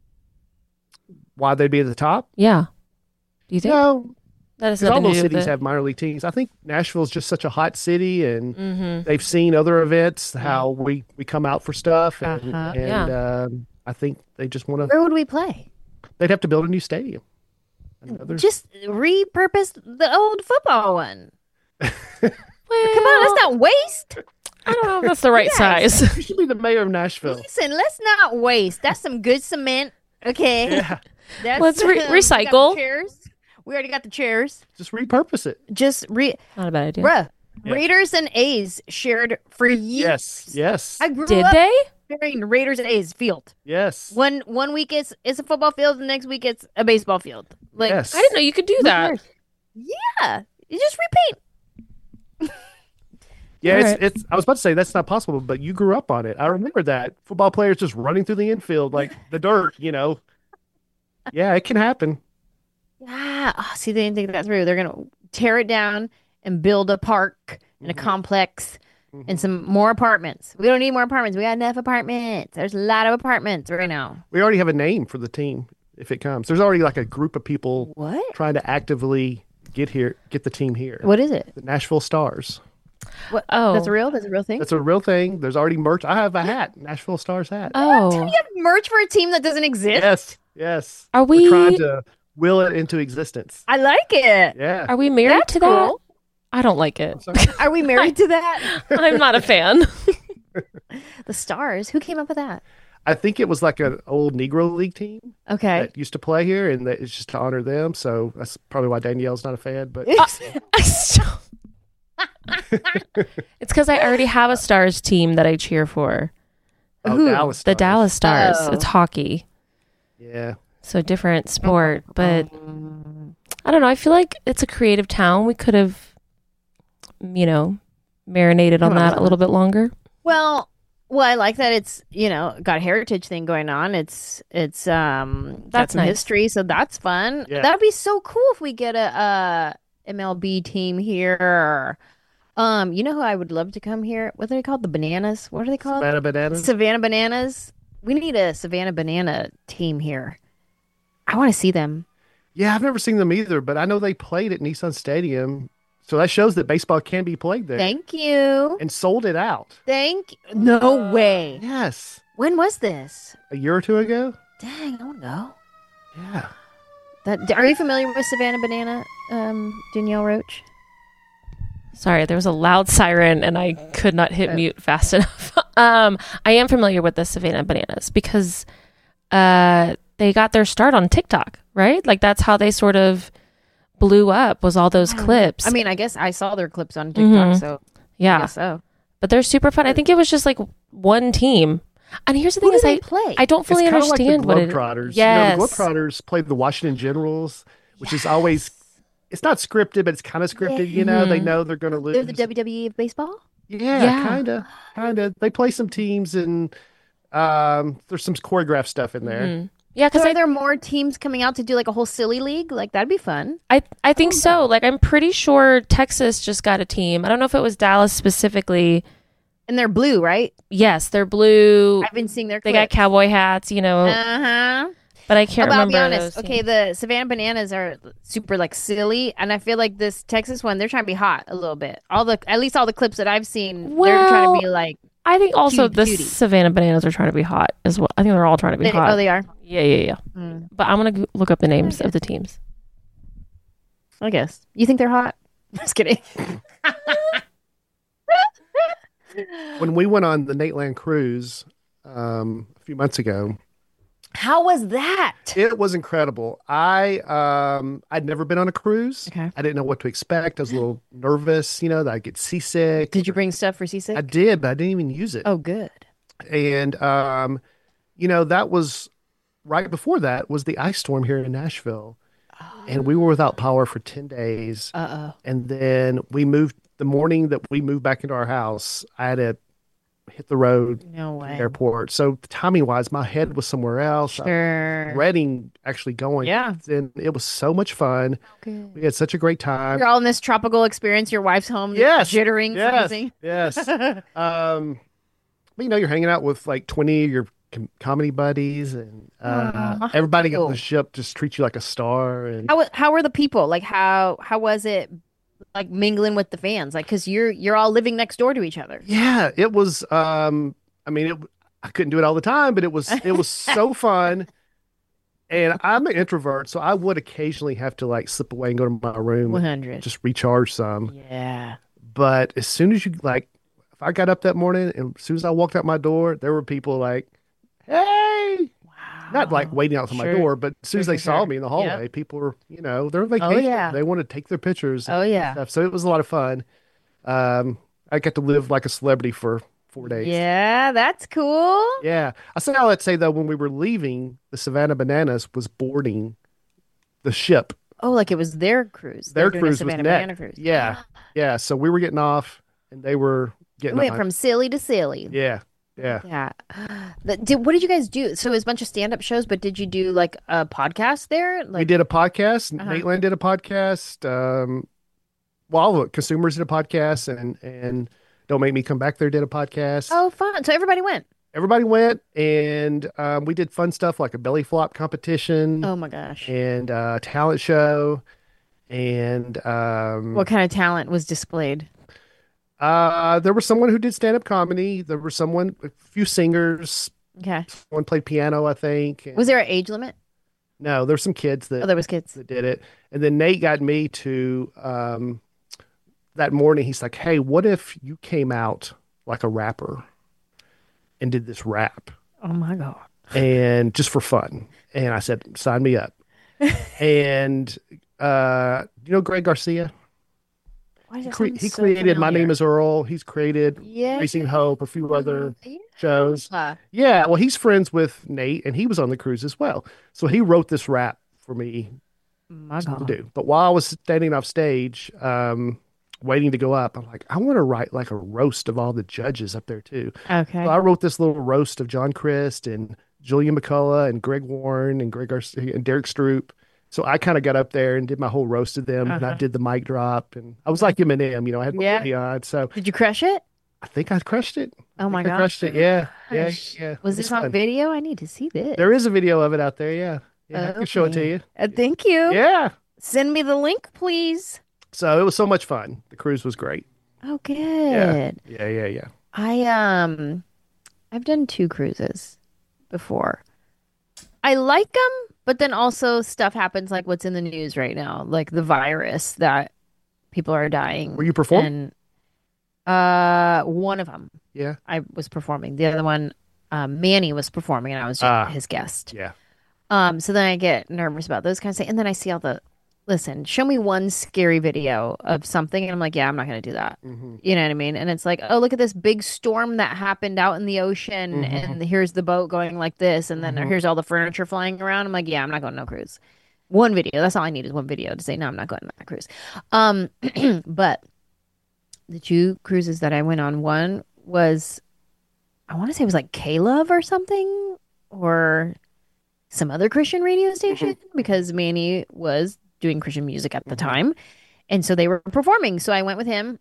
Why they'd be at the top? Yeah. Do you think No, that has because all nothing to those do with cities it? have minor league teams. I think Nashville's just such a hot city, and Mm-hmm. they've seen other events how we we come out for stuff, and, Uh-huh. and um, I think they just want to. Where would we play? They'd have to build a new stadium. Another, Just repurpose the old football one. Well, Come on, let's not waste. I don't know if that's the right Yes. size. you should be the mayor of Nashville. Listen, let's not waste. That's some good cement. Okay. Yeah, That's, Let's re- we got the recycle. chairs. We already got the chairs. just repurpose it. Just re Not a bad idea. bruh. Yeah. Raiders and A's shared for years. Yes, yes, I grew Did up they? sharing Raiders and A's field. yes. One one week it's it's a football field, the next week it's a baseball field. Like yes. I didn't know you could do who that. cares? Yeah. You just repaint. Yeah, All it's, right. it's. I was about to say that's not possible, but you grew up on it. I remember that football players just running through the infield like the dirt. You know. Yeah, it can happen. Yeah. Oh, see, they didn't think that through. They're gonna tear it down and build a park and a Mhm. complex Mhm. and some more apartments. We don't need more apartments. We got enough apartments. There's a lot of apartments right now. We already have a name for the team if it comes. There's already like a group of people What? trying to actively get here, get the team here. What is it? The Nashville Stars. What? Oh. That's real. That's a real thing. That's a real thing. There's already merch. I have a hat, Nashville Stars hat. Oh. You have merch for a team that doesn't exist. Yes, yes. Are We're we trying to will it into existence. I like it. Yeah. are we married That's to that? cool. I don't like it. Are we married to that? I'm not a fan. The Stars. Who came up with that? I think it was like an old Negro League team Okay. that used to play here, and that it's just to honor them. So that's probably why Danielle's not a fan. But It's because I already have a Stars team that I cheer for. oh, Who? Dallas The Stars. Dallas Stars. Oh. It's hockey. Yeah. So different sport. But I don't know. I feel like it's a creative town. We could have, you know, marinated on that a little bit longer. Well, well, I like that it's, you know, got a heritage thing going on. It's it's um got That's some nice. history, so that's fun. Yeah. That'd be so cool if we get a, uh M L B team here. Um, you know who I would love to come here? What are they called? The Bananas? What are they called? Savannah Bananas. Savannah Bananas. We need a Savannah Banana team here. I want to see them. Yeah, I've never seen them either, but I know they played at Nissan Stadium. So that shows that baseball can be played there. Thank you. And sold it out. Thank No way. Yes. When was this? A year or two ago? Dang, I don't know. Yeah. That, are you familiar with Savannah Banana, um, Danielle Roach? Sorry, there was a loud siren and I could not hit mute fast enough. um, I am familiar with the Savannah Bananas because uh, they got their start on TikTok, right? Like that's how they sort of blew up was all those clips. I mean, I guess I saw their clips on TikTok, Mhm. so I yeah, guess so. but they're super fun. I think it was just like one team. And here's the Who thing do is they I, play? I don't fully it's kind of understand like what the it Globetrotters. Yes. You know, the Globetrotters played the Washington Generals, which is always, it's not scripted, but it's kind of scripted. You know, they know they're going to lose. They're the W W E of baseball? Yeah, Yeah. kind of, kind of. They play some teams, and um, there's some choreographed stuff in there. Mhm. Yeah, So because are I, there more teams coming out to do like a whole silly league? Like that'd be fun. I I think so. Like I'm pretty sure Texas just got a team. I don't know if it was Dallas specifically. And they're blue, right? Yes, they're blue. I've been seeing their They got clips. cowboy hats, you know, Uh-huh. but I can't But I'll remember. be honest. those Okay, teams. the Savannah Bananas are super like silly, and I feel like this Texas one, they're trying to be hot a little bit. All the at least all the clips that I've seen, they're trying Well, to be like I think also Cutie, the cutie. Savannah Bananas are trying to be hot as well. I think they're all trying to be they, hot. oh they are. Yeah, yeah, yeah. Mm, But I'm gonna go- look up the names of the teams. I guess. You think they're hot? Just kidding. When we went on the Nateland cruise um, a few months ago, How was that? it was incredible. I um, I'd never been on a cruise. Okay. I didn't know what to expect. I was a little nervous, you know, that I'd get seasick. Did you bring stuff for seasick? I did, but I didn't even use it. Oh, good. And um, you know, that was right before that was the ice storm here in Nashville. And we were without power for ten days. Uh oh. And then we moved the morning that we moved back into our house, I had to hit the road No to the way. airport. So timing wise, my head was somewhere else. I was Sure. dreading actually going. Yeah. And it was so much fun. Good. We had such a great time. You're all in this tropical experience. Your wife's home. Yes. Jittering. Yes. freezing. Yes. um, but you know, you're hanging out with like twenty of your com- comedy buddies, and uh, Aw. everybody on Cool. the ship just treats you like a star. And How wa- how were the people? Like how how was it like mingling with the fans? Like because you're you're all living next door to each other. yeah, it was. Um, I mean, it, I couldn't do it all the time, but it was it was so fun. And I'm an introvert, so I would occasionally have to like slip away and go to my room, One and hundred. just recharge some. Yeah. But as soon as you like, if I got up that morning and as soon as I walked out my door, there were people like, "Hey!" Not like waiting out to my Sure. door, but as soon as Sure, they sure, saw sure. me in the Yeah. hallway, people were, you know, they're on vacation. yeah. They want to take their pictures Oh and yeah. stuff. So it was a lot of fun. Um, I got to live like a celebrity for four days. Yeah, that's cool. Yeah. I say all that to say though, when we were leaving, the Savannah Bananas was boarding the ship. Oh, like it was their cruise. They Their were doing a cruise was Savannah next. Banana cruise. Yeah. Yeah. So we were getting off and they were It getting went on. from silly to silly. Yeah. Yeah. Yeah. The- did, what did you guys do? So it was a bunch of stand-up shows, but did you do like a podcast there? we Like, did a podcast. Uh-huh. Maitland did a podcast. Um, well, all the consumers did a podcast, and and Don't Make Me Come Back There did a podcast. oh, fun. So everybody went. Everybody went, and um, we did fun stuff like a belly flop competition Oh my gosh. and a talent show, and um, What kind of talent was displayed? uh, there was someone who did stand up comedy. There was someone, a few singers. Okay. One played piano, I think. Was there an age limit? No, there were some kids that Oh, there was kids. that did it. And then Nate got me to um, that morning he's like, "Hey, what if you came out like a rapper and did this rap Oh my God. and just for fun?" And I said, "Sign me up." And uh, you know Greg Garcia? Why does He, that cre- sound he so created My Name familiar? Is Earl. He's created Yeah. Racing Hope, a few other Yeah. shows. Uh, Yeah, well, he's friends with Nate, and he was on the cruise as well. So he wrote this rap for me my to God. do. But while I was standing off stage, um, waiting to go up, I'm like, I want to write like a roast of all the judges up there too. So Okay. I wrote this little roast of John Christ and Julian McCullough and Greg Warren and Greg Garcia and Derek Stroop. So I kind of got up there and did my whole roast of them, and I Uh-huh. did the mic drop, and I was like Eminem, you know, I had my Yeah. hoodie on. So Did you crush it? I think I crushed it. I Oh my think I God. crushed it. Yeah, yeah, Gosh. yeah. Was It this on fun. video? I need to see this. There is a video of it out there. Yeah, yeah. I can show it to Okay. you. Uh, thank you. Yeah. Send me the link, please. So it was so much fun. The cruise was great. Oh, Yeah. good. Yeah, yeah, yeah. I um, I've done two cruises before. I like them, but then also stuff happens like what's in the news right now, like the virus that people are dying. Were you performing? And uh, one of them Yeah. I was performing. The other one, um, Manny was performing, and I was just Ah. his guest. Yeah. Um, so then I get nervous about those kinds of things, and then I see all the, listen, show me one scary video of something, and I'm like, yeah, I'm not gonna do that. Mm-hmm. You know what I mean? And it's like, oh, look at this big storm that happened out in the ocean, Mhm. and here's the boat going like this, and then Mhm. here's all the furniture flying around. I'm like, yeah, I'm not going on no cruise. One video. That's all I need is one video to say, no, I'm not going on that cruise. Um, but the two cruises that I went on, one was, I want to say it was like K-Love or something, or some other Christian radio station, because Manny was doing Christian music at the time. And so they were performing. So I went with him.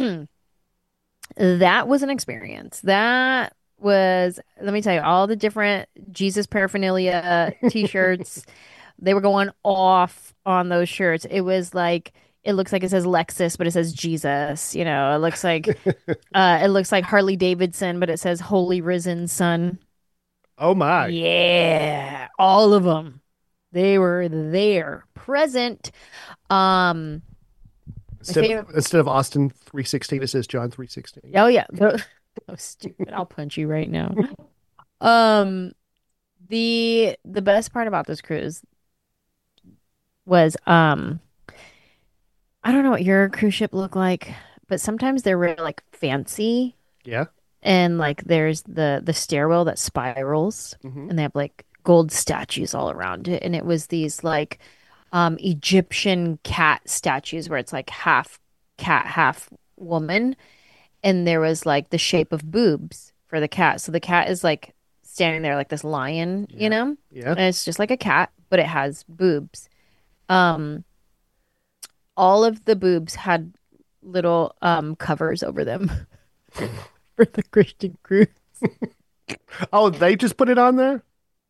That was an experience. That was, let me tell you, all the different Jesus paraphernalia t-shirts, they were going off on those shirts. It was like, it looks like it says Lexus, but it says Jesus. You know, it looks like uh it looks like Harley Davidson, but it says Holy Risen Son. Oh my. Yeah, all of them. They were there, present. Um, Instead favorite- of, instead of Austin three sixteen, it says John three sixteen. oh yeah, Tho- oh stupid. I'll punch you right now. Um, the the best part about this cruise was um, I don't know what your cruise ship looked like, but sometimes they're really like fancy, Yeah. and like there's the the stairwell that spirals, Mhm. and they have like gold statues all around it, and it was these like um Egyptian cat statues where it's like half cat, half woman, and there was like the shape of boobs for the cat. So the cat is like standing there like this lion, Yeah. you know? Yeah. And it's just like a cat, but it has boobs. Um all of the boobs had little um covers over them for the Christian cruise. Oh, they just put it on there?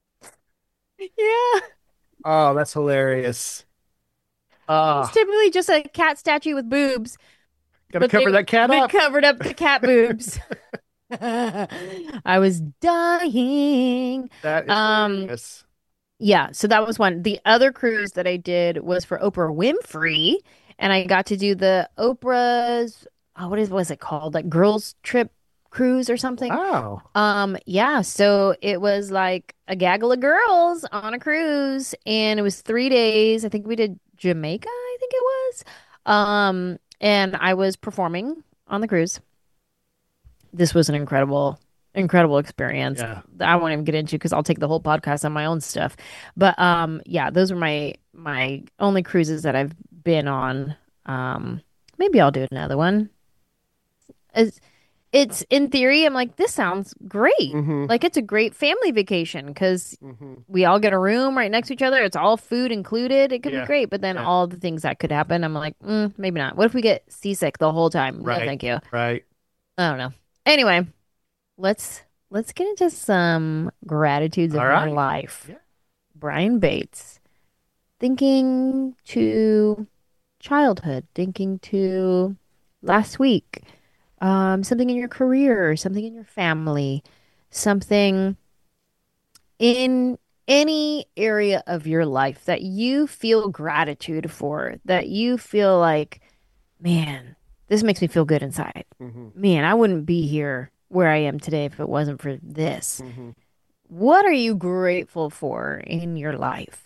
Yeah. Oh, that's hilarious. Ah, It's typically just a cat statue with boobs. gotta but they- cover that cat they up. covered up the cat boobs. I was dying. That is Um, hilarious. Yeah, so that was one. The other cruise that I did was for Oprah Winfrey, and I got to do the Oprah's, oh, what is was it called? Like girls trip cruise or something. Wow. Um, yeah, so it was like a gaggle of girls on a cruise, and it was three days. I think we did Jamaica, I think it was. Um, and I was performing on the cruise. This was an incredible, incredible experience. Yeah. I won't even get into because I'll take the whole podcast on my own stuff. But um, yeah, those were my my only cruises that I've been on. Um, maybe I'll do another one. It's, it's in theory, I'm like, this sounds great. Mm-hmm. Like it's a great family vacation because Mm-hmm. we all get a room right next to each other. It's all food included. It could Yeah. be great. But then Yeah. all the things that could happen, I'm like, mm, maybe not. What if we get seasick the whole time? No, Right. thank you. Right. I don't know. Anyway, let's let's get into some gratitudes of All our right. life. Yeah. Brian Bates, thinking to childhood, thinking to last week, um, something in your career, something in your family, something in any area of your life that you feel gratitude for, that you feel like, man, this makes me feel good inside. Mm-hmm. Man, I wouldn't be here where I am today if it wasn't for this. Mm-hmm. What are you grateful for in your life?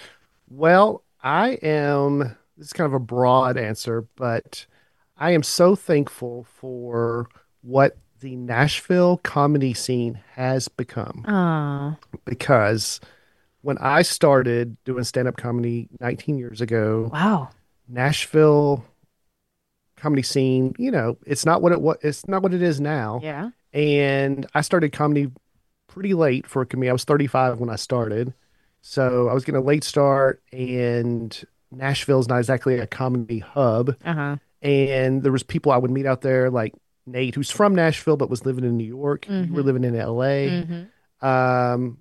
Well, I am, this is kind of a broad answer, but I am so thankful for what the Nashville comedy scene has become. Oh, Because when I started doing stand-up comedy nineteen years ago, wow. Nashville comedy scene, you know, it's not what it was, it's not what it is now. Yeah. And I started comedy pretty late for me. I was thirty-five when I started. So I was getting a late start, and Nashville's not exactly a comedy hub. Uh-huh. And there was people I would meet out there, like Nate, who's from Nashville but was living in New York. You were Mhm. living in L A. Mm-hmm. Um,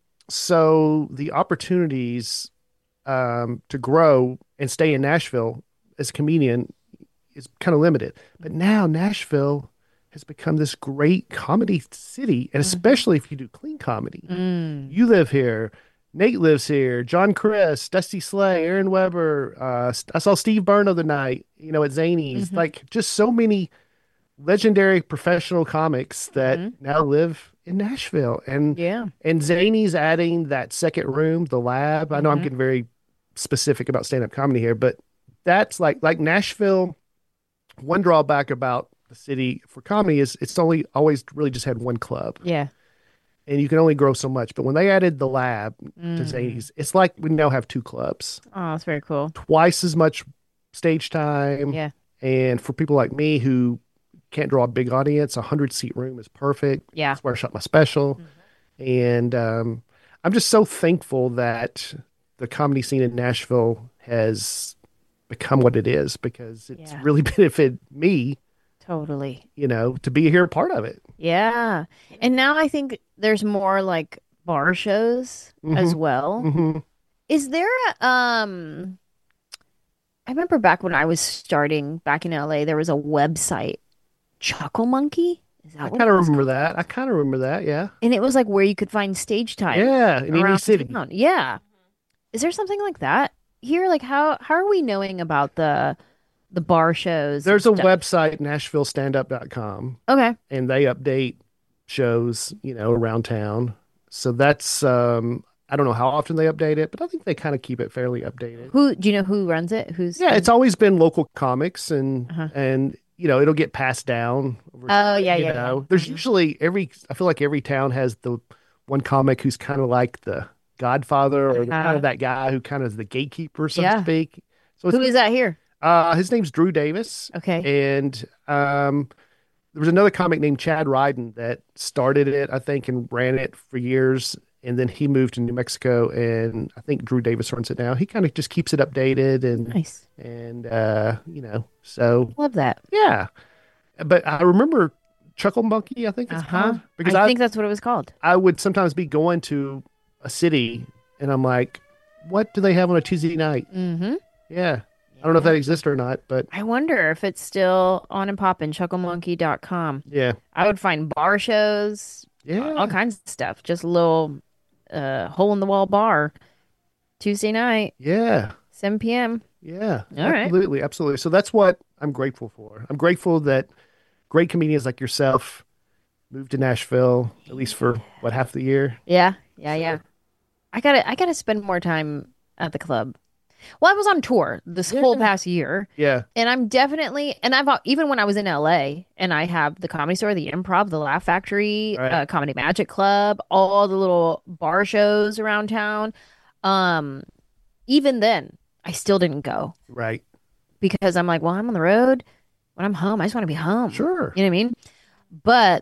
so the opportunities um, to grow and stay in Nashville as a comedian is kind of limited. But now Nashville has become this great comedy city, and especially if you do clean comedy. Mm. You live here. Nate lives here. John Chris, Dusty Slay, Aaron Weber. Uh, I saw Steve Byrne the other night, you know, at Zany's. Mhm. Like, just so many legendary professional comics that Mhm. now live in Nashville. And Yeah. and Zany's adding that second room, the lab. I know I'm Mhm. getting very specific about stand-up comedy here, but that's like like Nashville. One drawback about the city for comedy is it's only always really just had one club, Yeah. and you can only grow so much. But when they added the lab to Mm. Zany's, it's like we now have two clubs, Oh, that's very cool. twice as much stage time. Yeah. And for people like me who can't draw a big audience, a hundred seat room is perfect. Yeah. That's where I shot my special. And um, I'm just so thankful that the comedy scene in Nashville has become what it is, because it's Yeah. really benefited me, Totally. you know, to be here a part of it. Yeah. And now I think there's more like bar shows as well. hmm Is there a, um I remember back when I was starting back in L A, there was a website, Chuckle Monkey. Is that I what kind it of was remember called? that. I kind of remember that. Yeah. And it was like where you could find stage time Yeah. In any around city. town. Yeah. Is there something like that here? Like how how are we knowing about the the bar shows? and There's a stuff? website, nashville stand up dot com, Okay. and they update shows, you know, around town. So that's, um, I don't know how often they update it, but I think they kind of keep it fairly updated. Who do you know who runs it? Who's Yeah, it's always been local comics, and Uh-huh. and you know it'll get passed down. Over, Oh, yeah, you yeah, know. yeah. There's Mhm. usually every. I feel like every town has the one comic who's kind of like the Godfather, or the, kind Uh-huh. of that guy who kind of is the gatekeeper, so Yeah. to speak. So it's, who is that here? uh, his name's Drew Davis, Okay. and um, there was another comic named Chad Ryden that started it, I think, and ran it for years. And then he moved to New Mexico, and I think Drew Davis runs it now. He kind of just keeps it updated, and Nice. and uh, you know, so Love that. yeah. But I remember Chuckle Monkey, I think it's Uh-huh. called, because I I think that's what it was called. I would sometimes be going to a city, and I'm like, what do they have on a Tuesday night? Mm-hmm. Yeah, I don't know if that exists or not, but I wonder if it's still on and popping, chuckle monkey dot com. yeah, I would find bar shows, yeah, all kinds of stuff. Just a little uh, hole in the wall bar. Tuesday night, yeah. seven p.m. Yeah, All right. absolutely, absolutely. So that's what I'm grateful for. I'm grateful that great comedians like yourself moved to Nashville, at least for what, half the year. Yeah, yeah, yeah. I gotta, I gotta spend more time at the club. Well, I was on tour this whole Yeah. past year, Yeah, and I'm definitely, and I've al- even when I was in L A, and I have the Comedy Store, the Improv, the Laugh Factory, Right. uh, Comedy Magic Club, all the little bar shows around town. Um, even then, I still didn't go right. because I'm like, well, I'm on the road. When I'm home, I just want to be home. Sure. You know what I mean? But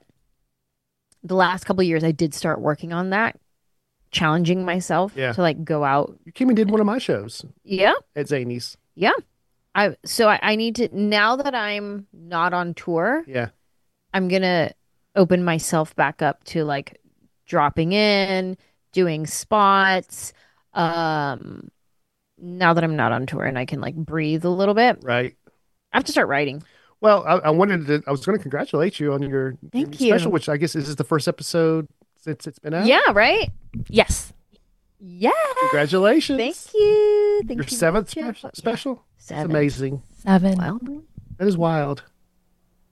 the last couple of years, I did start working on that, challenging myself Yeah. to like go out. You came and did one of my shows Yeah, at Zany's. yeah. I so I, I need to now that I'm not on tour, Yeah, I'm gonna open myself back up to like dropping in, doing spots. Um, now that I'm not on tour and I can like breathe a little bit, right. I have to start writing. Well, I, I wanted to. I was going to congratulate you on your, your Thank new you. special, which I guess is this the first episode since it's been out. Yeah, right? Yes. Yeah. Congratulations. Thank you. Thank Your you. seventh Jeff. special. special? It's Seven. amazing. Seven. Well, That is wild.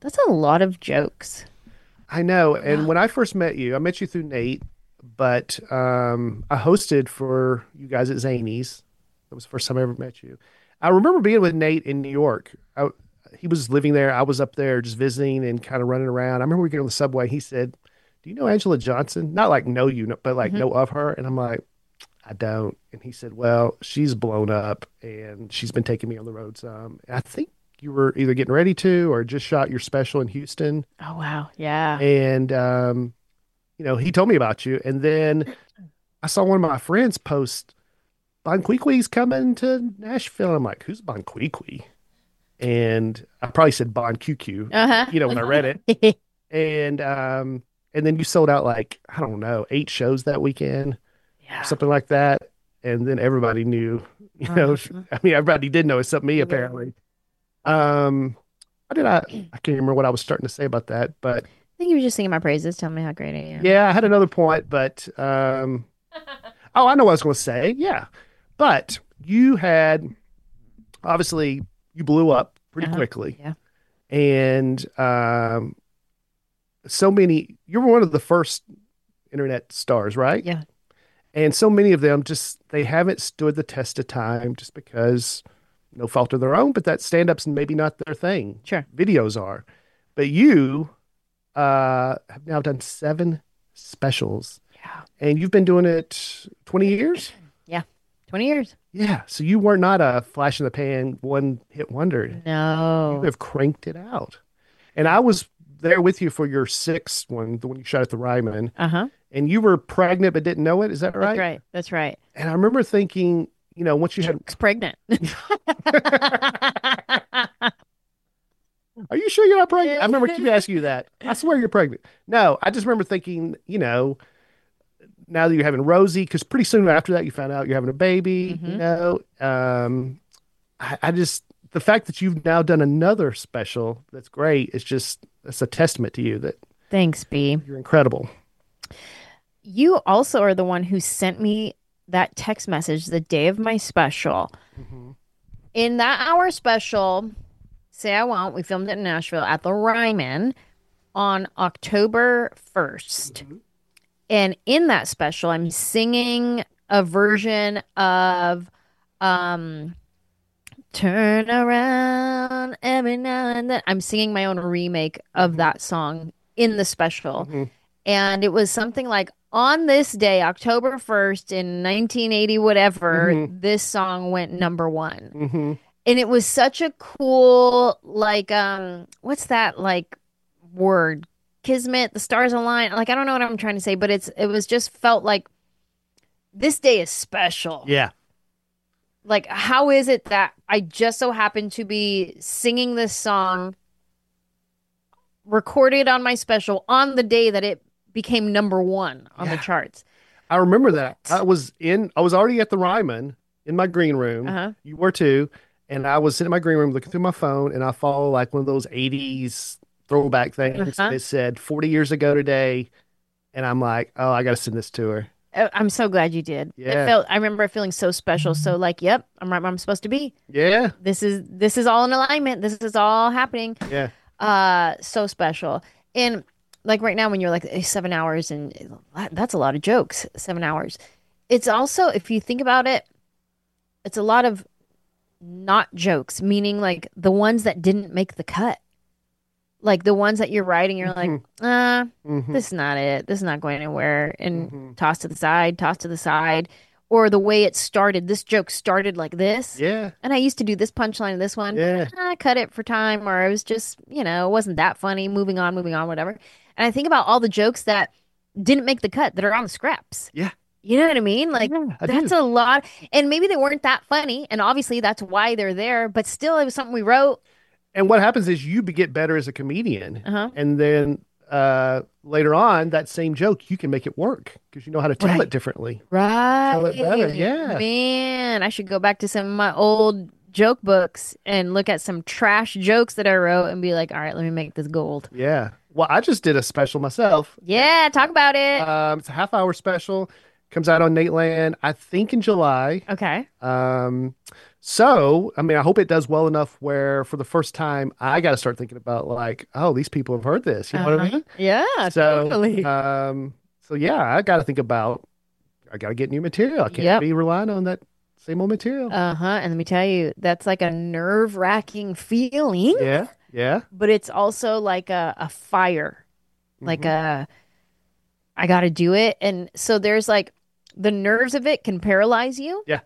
That's a lot of jokes. I know. And when I first met you, I met you through Nate, but um, I hosted for you guys at Zany's. That was the first time I ever met you. I remember being with Nate in New York. I, he was living there. I was up there just visiting and kind of running around. I remember we get on the subway. He said, "Do you know Angela Johnson?" Not like know you, but like know of her. And I'm like, "I don't." And he said, "Well, she's blown up and she's been taking me on the road some." And I think you were either getting ready to or just shot your special in Houston. Oh, wow. Yeah. And, um, you know, he told me about you. And then I saw one of my friends post, Bon Queequee's coming to Nashville. I'm like, who's Bon Queequee? And I probably said Bon Q Q, Uh-huh. you know, when I read it. And, um, and then you sold out like, I don't know, eight shows that weekend, Yeah. something like that. And then everybody knew, you know, I mean, everybody did know except me, apparently. Um, what did I, I can't remember what I was starting to say about that, but I think you were just singing my praises, telling me how great I am. yeah, I had another point, but, um, oh, I know what I was going to say. Yeah. But you had, obviously, you blew up pretty Uh-huh. quickly. Yeah. And, um, so many, you were one of the first internet stars, right? Yeah. And so many of them just, they haven't stood the test of time just because no fault of their own, but that stand-up's maybe not their thing. Sure. Videos are. But you uh, have now done seven specials. Yeah. And you've been doing it twenty years? Yeah. twenty years. Yeah. So you were not a flash in the pan, one hit wonder. You No. have cranked it out. And I was there with you for your sixth one, the one you shot at the Ryman. Uh-huh. And you were pregnant but didn't know it. Is that right? That's right. That's right. And I remember thinking, you know, once you had, It's pregnant. are you sure you're not pregnant? I remember keep asking you that. I swear you're pregnant. No, I just remember thinking, you know, now that you're having Rosie, because pretty soon after that you found out you're having a baby, you know. Um, I, I just, the fact that you've now done another special that's great is just, that's a testament to you that Thanks, B. you're incredible. You also are the one who sent me that text message the day of my special. In that hour special, Say I Won't, we filmed it in Nashville at the Ryman on October first. And in that special, I'm singing a version of um, Turn Around Every Now and Then. I'm singing my own remake of that song in the special. And it was something like, on this day, October first in nineteen eighty, whatever, this song went number one. Mm-hmm. And it was such a cool, like, um, what's that, like, word? Kismet, the stars align. Like, I don't know what I'm trying to say, but it's, it was just felt like this day is special. Yeah. Like, how is it that I just so happen to be singing this song, recorded on my special on the day that it became number one on the Yeah. charts? I remember that. I was in, I was already at the Ryman in my green room. Uh-huh. You were too. And I was sitting in my green room looking through my phone and I follow like one of those eighties throwback things Uh-huh. that said forty years ago today. And I'm like, oh, I got to send this to her. Uh, I'm so glad you did. Yeah. It felt, I remember it feeling so special. So like, yep, I'm right where I'm supposed to be. Yeah. This is, this is all in alignment. This is all happening. Yeah. Uh, so special. And like right now when you're like eh, seven hours and that's a lot of jokes, seven hours. It's also, if you think about it, it's a lot of not jokes, meaning like the ones that didn't make the cut. Like the ones that you're writing, you're like, uh, Mhm. this is not it. This is not going anywhere. And Mhm. toss to the side, toss to the side. Or the way it started, this joke started like this. Yeah. And I used to do this punchline in this one. Yeah. I cut it for time, or it was just, you know, it wasn't that funny. Moving on, moving on, whatever. And I think about all the jokes that didn't make the cut that are on the scraps. Yeah. You know what I mean? Like, Yeah, I that's do. a lot. And maybe they weren't that funny. And obviously, that's why they're there. But still, it was something we wrote. And what happens is you be- get better as a comedian. Uh-huh. And then uh, later on, that same joke, you can make it work because you know how to tell Right. it differently. Right. Tell it better, yeah. Man, I should go back to some of my old joke books and look at some trash jokes that I wrote and be like, all right, let me make this gold. Yeah. Well, I just did a special myself. Yeah, talk about it. Um, it's a half hour special. Comes out on Nateland, I think in July. Okay. Um, So, I mean, I hope it does well enough where for the first time I got to start thinking about like, oh, these people have heard this. You know what I Uh-huh. mean? Yeah, So, totally. um, so yeah, I got to think about. I got to get new material. I can't Yep. be relying on that same old material. Uh-huh. And let me tell you, that's like a nerve-wracking feeling, Yeah, yeah. but it's also like a, a fire. Like Mhm. a I gotta do it. And so there's like the nerves of it can paralyze you, Yeah.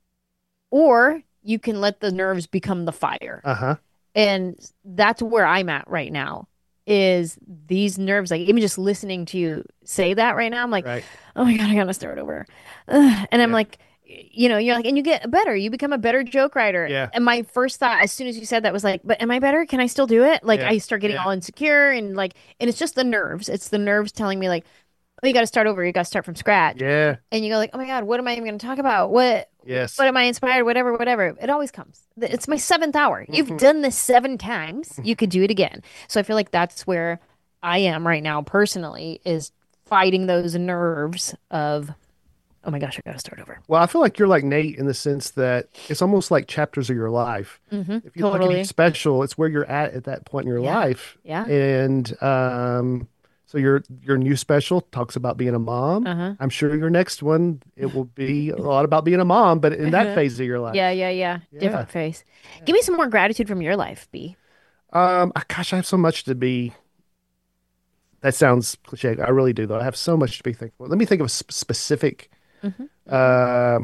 or you can let the nerves become the fire. Uh-huh. And that's where I'm at right now. Is these nerves, like even just listening to you say that right now, I'm like, Right. oh my God, I gotta start over. Ugh. And I'm Yeah. like, you know, you're like, and you get better, you become a better joke writer. Yeah. And my first thought, as soon as you said that, was like, but am I better? Can I still do it? Like, Yeah. I start getting Yeah. all insecure and like, and it's just the nerves. It's the nerves telling me, like, oh, you got to start over. You got to start from scratch. Yeah. And you go, like, oh my God, what am I even going to talk about? What, Yes. what am I inspired? Whatever, whatever. It always comes. It's my seventh hour. You've Mhm. done this seven times. You could do it again. So I feel like that's where I am right now personally, is fighting those nerves of, oh my gosh, I got to start over. Well, I feel like you're like Nate in the sense that it's almost like chapters of your life. Mm-hmm. If you look at Totally. each special, it's where you're at at that point in your Yeah. life. Yeah. And um, so your your new special talks about being a mom. Uh-huh. I'm sure your next one it will be a lot about being a mom, but in that Uh-huh. phase of your life. Yeah, yeah, yeah. Yeah. Different face. Give me some more gratitude from your life, B. Um, I- gosh, I have so much to be. That sounds cliche. I really do, though. I have so much to be thankful. Let me think of a sp- specific Mhm. uh,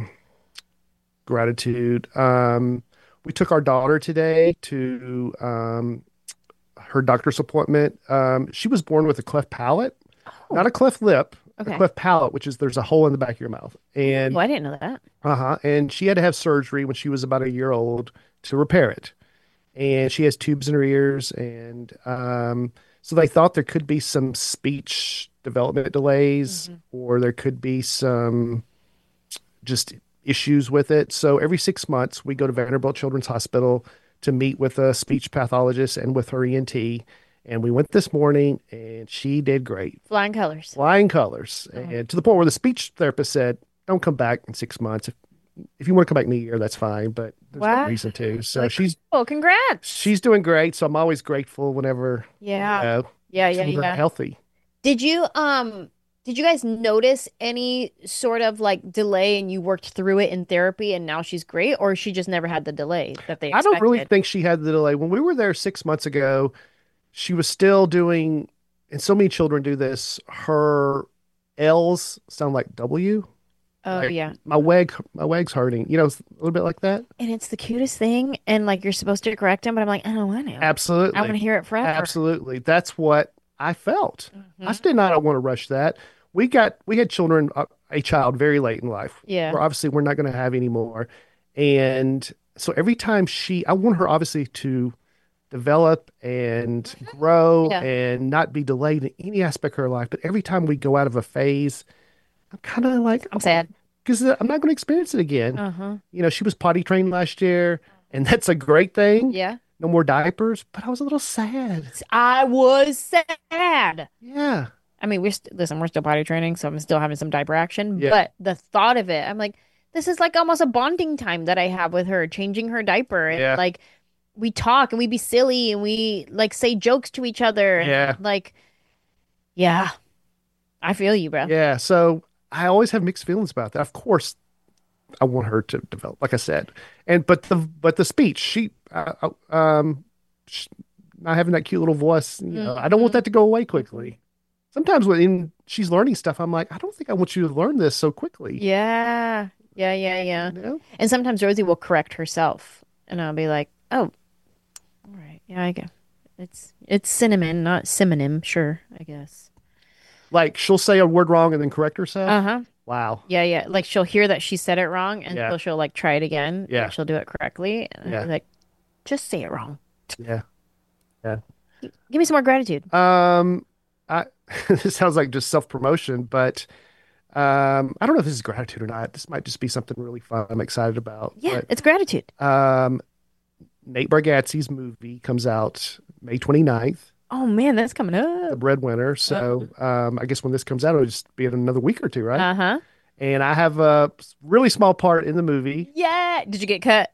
gratitude. Um, we took our daughter today to um, her doctor's appointment. Um, she was born with a cleft palate, not a cleft lip, Okay. a cleft palate, which is there's a hole in the back of your mouth. And Oh, I didn't know that. uh-huh, and she had to have surgery when she was about a year old to repair it. And she has tubes in her ears, and um, so they thought there could be some speech development delays, or there could be some just issues with it. So every six months, we go to Vanderbilt Children's Hospital to meet with a speech pathologist and with her E N T. And we went this morning, and she did great, Flying colors. flying colors, and to the point where the speech therapist said, "Don't come back in six months. If, if you want to come back in a year, that's fine, but there's Wow. no reason to." So Like, she's Oh, congrats. she's doing great. So I'm always grateful whenever Yeah. uh, Yeah, yeah, children are yeah. healthy. Did you um did you guys notice any sort of like delay, and you worked through it in therapy and now she's great, or she just never had the delay that they I don't really expected? think she had the delay. When we were there six months ago, she was still doing, and so many children do this. Her L's sound like W. Oh Like, yeah. my wag, my wag's hurting. You know, it's a little bit like that. And it's the cutest thing, and like you're supposed to correct him, but I'm like, I don't want to. Absolutely. I want to hear it forever. Absolutely. That's what I felt. I Mhm. did not want to rush that. We got, we had children, uh, a child very late in life. Yeah. We're obviously, we're not going to have any more. And so every time she, I want her obviously to develop and grow Yeah. and not be delayed in any aspect of her life. But every time we go out of a phase, I'm kind of like, I'm sad. because I'm not going to experience it again. Uh-huh. You know, she was potty trained last year, and that's a great thing. Yeah. No more diapers, but I was a little sad. I was sad. Yeah. I mean, we're st listen, we're still potty training, so I'm still having some diaper action. Yeah. But the thought of it, I'm like, this is like almost a bonding time that I have with her, changing her diaper, and Yeah. like we talk and we be silly and we like say jokes to each other. And, Yeah. like, yeah, I feel you, bro. Yeah. So I always have mixed feelings about that. Of course, I want her to develop, like I said, and but the but the speech, she, uh, uh, um, sh not having that cute little voice, you know, I don't want Mhm. that to go away quickly. Sometimes when she's learning stuff, I'm like, I don't think I want you to learn this so quickly. Yeah, yeah, yeah, yeah. You know? And sometimes Rosie will correct herself, and I'll be like, oh, all right, yeah, I get it's it's cinnamon, not synonym. Sure, I guess. Like she'll say a word wrong and then correct herself. Uh huh. Wow. Yeah, yeah. Like she'll hear that she said it wrong, and Yeah. so she'll like try it again. Yeah. and she'll do it correctly. And Yeah. I'll be like, just say it wrong. Yeah. Give me some more gratitude. Um, I this sounds like just self-promotion, but um, I don't know if this is gratitude or not. This might just be something really fun I'm excited about. Yeah, it's gratitude. But, um, Nate Bargatze's movie comes out May twenty-ninth, Oh man, that's coming The up. Breadwinner. So um, I guess when this comes out, it'll just be in another week or two, right? Uh huh. And I have a really small part in the movie. Yeah. Did you get cut?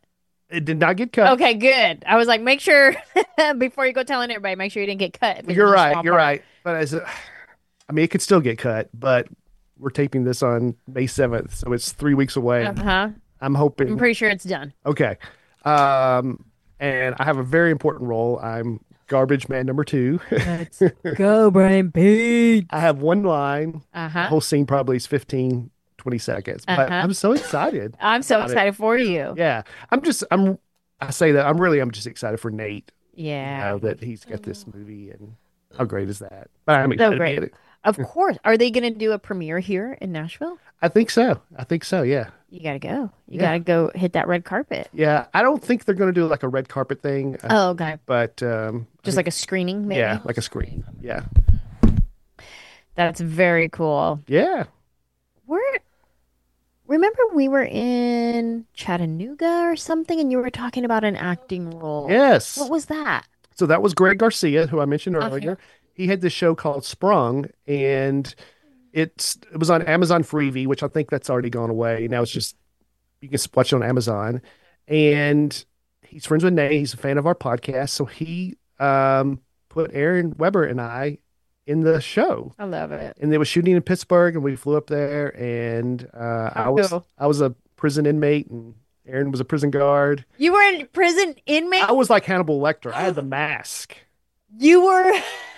It did not get cut. Okay, good. I was like, make sure before you go telling everybody, make sure you didn't get cut. if it's You're just a right. small You're part. right. But as a, I mean, it could still get cut, but we're taping this on May seventh, so it's three weeks away. Uh huh. I'm hoping. I'm pretty sure it's done. Okay. Um, and I have a very important role. I'm garbage man number two. Let's go, Brian Pete. I have one line. Uh The huh. whole scene probably is fifteen, twenty seconds. But Uh-huh. I'm so excited. I'm so about it. excited for you. Yeah. I'm just, I'm, I say that I'm really, I'm just excited for Nate. You Yeah. know, that he's got this movie and how great is that? But I'm So excited to great. get it. Of course. Are they going to do a premiere here in Nashville? I think so. I think so. Yeah. You got to go. You Yeah. got to go hit that red carpet. Yeah. I don't think they're going to do like a red carpet thing, uh, Oh, okay. but, um, I Just think- like a screening, maybe? yeah, like a screen. Yeah. That's very cool. Yeah. We're, remember we were in Chattanooga or something and you were talking about an acting role. Yes. What was that? So that was Greg Garcia, who I mentioned Okay. earlier. He had this show called Sprung, and it's it was on Amazon Freevee, which I think that's already gone away. Now it's just you can watch it on Amazon. And he's friends with Nate. He's a fan of our podcast, so he um, put Aaron Weber and I in the show. I love it. And they was shooting in Pittsburgh, and we flew up there. And uh, I was Cool. I was a prison inmate, and Aaron was a prison guard. You were in prison inmate? I was like Hannibal Lecter. I had the mask. You were.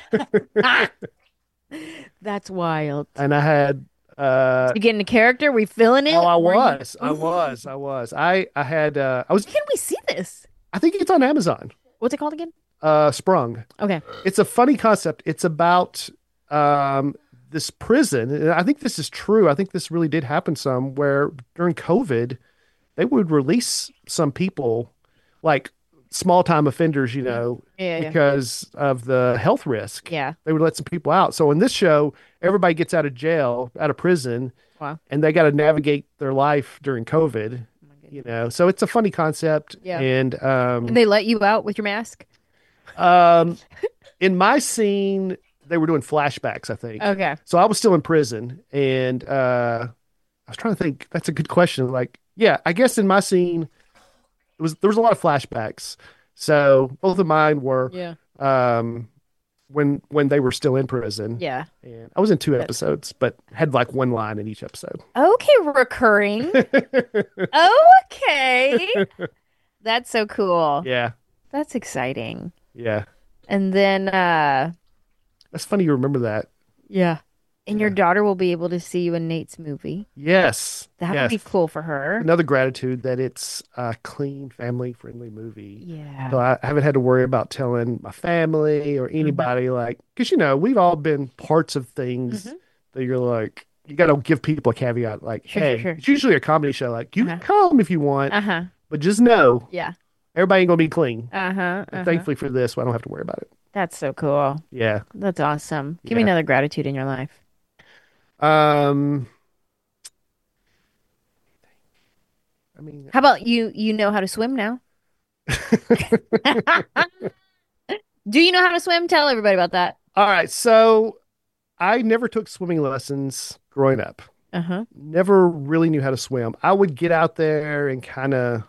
That's wild. And I had uh You get into character? We feeling it? oh I Were you- was. I was. I was. I I had uh I was Can we see this? I think it's on Amazon. What's it called again? Uh Sprung. Okay. It's a funny concept. It's about um this prison. And I think this is true. I think this really did happen some where during COVID they would release some people like small time offenders, you know, Yeah, yeah. because of the health risk. Yeah. They would let some people out. So in this show, everybody gets out of jail, out of prison, Wow. and they got to navigate their life during COVID. You know, so it's a funny concept. Yeah. And um, Did they let you out with your mask? um, in my scene, they were doing flashbacks, I think. Okay. So I was still in prison, and uh, I was trying to think. That's a good question. Like, yeah, I guess in my scene, it was there was a lot of flashbacks. So both of mine were Yeah. um, when when they were still in prison. Yeah. And I was in two episodes, but had like one line in each episode. Okay, recurring. Okay. That's so cool. Yeah, That's exciting. yeah. And then uh That's funny you remember that. yeah. And your daughter will be able to see you in Nate's movie. Yes. That would yes. be cool for her. Another gratitude that it's a clean, family-friendly movie. Yeah. So I haven't had to worry about telling my family or Mm-hmm. anybody like, because you know we've all been parts of things Mm-hmm. that you're like, you got to give people a caveat, like, Sure, hey, sure, sure. it's usually a comedy show, like you can Uh-huh. come if you want, Uh-huh. but just know Yeah. everybody ain't gonna be clean. Uh-huh. And uh-huh. thankfully for this, I don't have to worry about it. That's so cool. Yeah. That's awesome. Give me Yeah. another gratitude in your life. Um. I mean, How about you you know how to swim now? Do you know how to swim? Tell everybody about that. all right. So I never took swimming lessons growing up. Uh-huh. Never really knew how to swim. I would get out there and kind of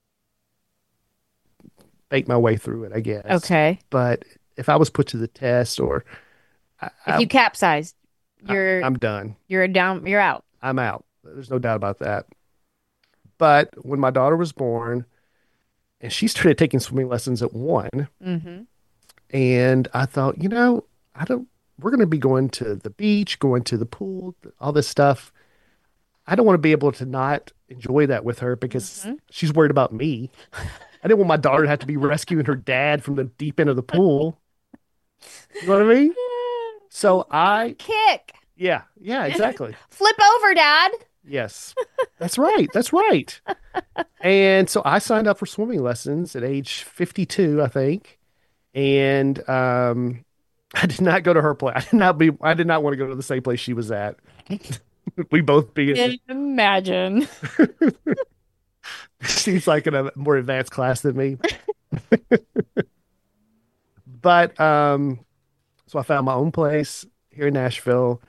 bait my way through it, I guess. Okay. But if I was put to the test or I, If I, you capsized, you're I'm done. you're down you're out. I'm out. There's no doubt about that. But when my daughter was born and she started taking swimming lessons at one, Mm-hmm. and I thought, you know, I don't, we're going to be going to the beach, going to the pool, all this stuff. I don't want to be able to not enjoy that with her because she's worried about me. I didn't want my daughter to have to be rescuing her dad from the deep end of the pool. You know what I mean? So I, Kick. yeah, yeah, exactly. Flip over, Dad. Yes, that's right. That's right. And so I signed up for swimming lessons at age fifty-two, I think. And um, I did not go to her place. I did not be. I did not want to go to the same place she was at. We both be. Imagine. She's like in a more advanced class than me. But um, so I found my own place here in Nashville,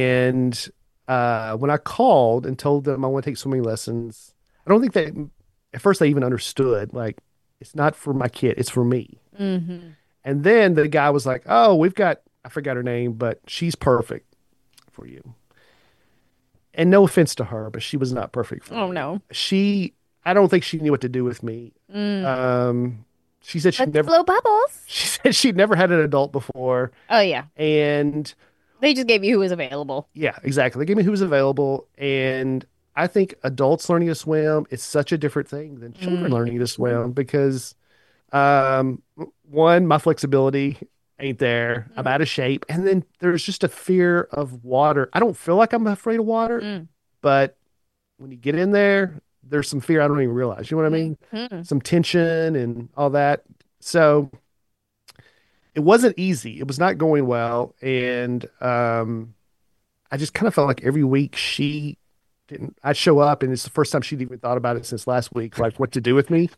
and uh, when I called and told them I want to take swimming lessons, I don't think they at first I even understood, like, it's not for my kid, it's for me. Mm-hmm. And then the guy was like, oh, we've got, I forgot her name, but she's perfect for you. And no offense to her, but she was not perfect for Oh, me. no. She, I don't think she knew what to do with me. Mm. Um, she said she Let's never, blow bubbles. she said she'd never had an adult before. Oh, yeah. And They just gave you who was available. yeah, exactly. They gave me who was available. And I think adults learning to swim is such a different thing than children Mm. learning to swim because, um, one, my flexibility ain't there. I'm out of shape. And then there's just a fear of water. I don't feel like I'm afraid of water, Mm. but when you get in there, there's some fear I don't even realize. You know what I mean? Mhm. Some tension and all that. So it wasn't easy. It was not going well. And um, I just kind of felt like every week she didn't, I'd show up and it's the first time she'd even thought about it since last week, like what to do with me.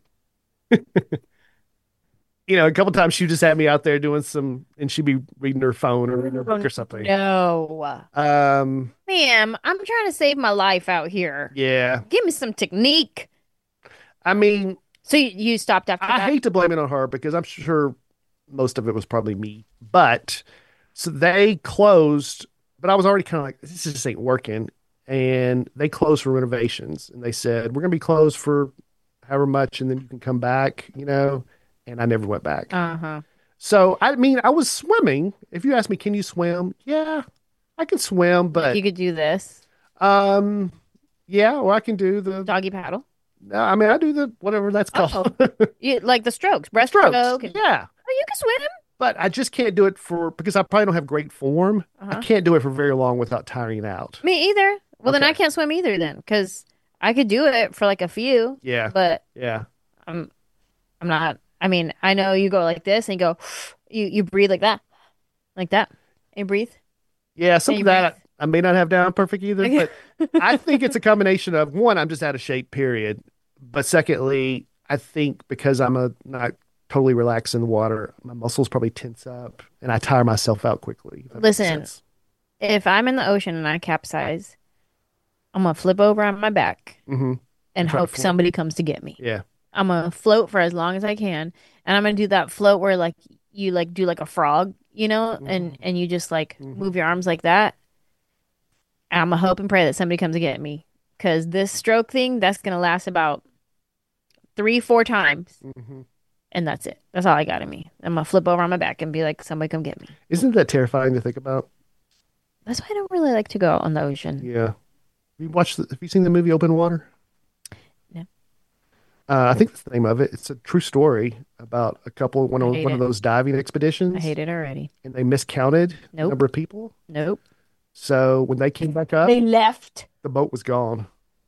You know, a couple times she just had me out there doing some, and she'd be reading her phone or reading her book or something. No. Um, Ma'am, I'm trying to save my life out here. yeah. Give me some technique. I mean, So you, you stopped after I that? hate to blame it on her because I'm sure most of it was probably me. But so they closed, but I was already kind of like, this just ain't working. And they closed for renovations. And they said, we're going to be closed for however much, and then you can come back, you know. And I never went back. Uh-huh. So, I mean, I was swimming. If you ask me, can you swim? Yeah, I can swim, but You could do this. um, yeah, or I can do the, Doggy paddle. no, I mean, I do the, whatever that's called. You, like the strokes. Breaststroke. Strokes. and- Yeah. Oh, you can swim. But I just can't do it for, because I probably don't have great form. I Uh-huh. can't do it for very long without tiring out. Me either. Well, then Okay. I can't swim either then because I could do it for like a few, Yeah. but Yeah. I'm I'm not. I mean, I know you go like this and you go, you, you breathe like that, like that. And you breathe. Yeah. Some you of that breathe. I may not have down perfect either, Okay. but I think it's a combination of one, I'm just out of shape, period. But secondly, I think because I'm a not totally relaxed in the water, my muscles probably tense up and I tire myself out quickly. if that makes Listen. sense. If I'm in the ocean and I capsize, I'm gonna flip over on my back Mhm. and Try to hope float. somebody comes to get me. Yeah. I'm gonna float for as long as I can, and I'm gonna do that float where like you like do like a frog, you know, and and you just like Mhm. move your arms like that. And I'm gonna hope and pray that somebody comes to get me, because this stroke thing that's gonna last about three, four times, Mhm. and that's it. That's all I got in me. I'm gonna flip over on my back and be like, somebody come get me. Isn't that terrifying to think about? That's why I don't really like to go out on the ocean. Yeah. Have you watched the, have you seen the movie Open Water? No. Uh, I think that's the name of it. It's a true story about a couple one I of hate one of it. those diving expeditions. I hate it already. And they miscounted the Nope. number of people. Nope. So when they came back up, They left. the boat was gone.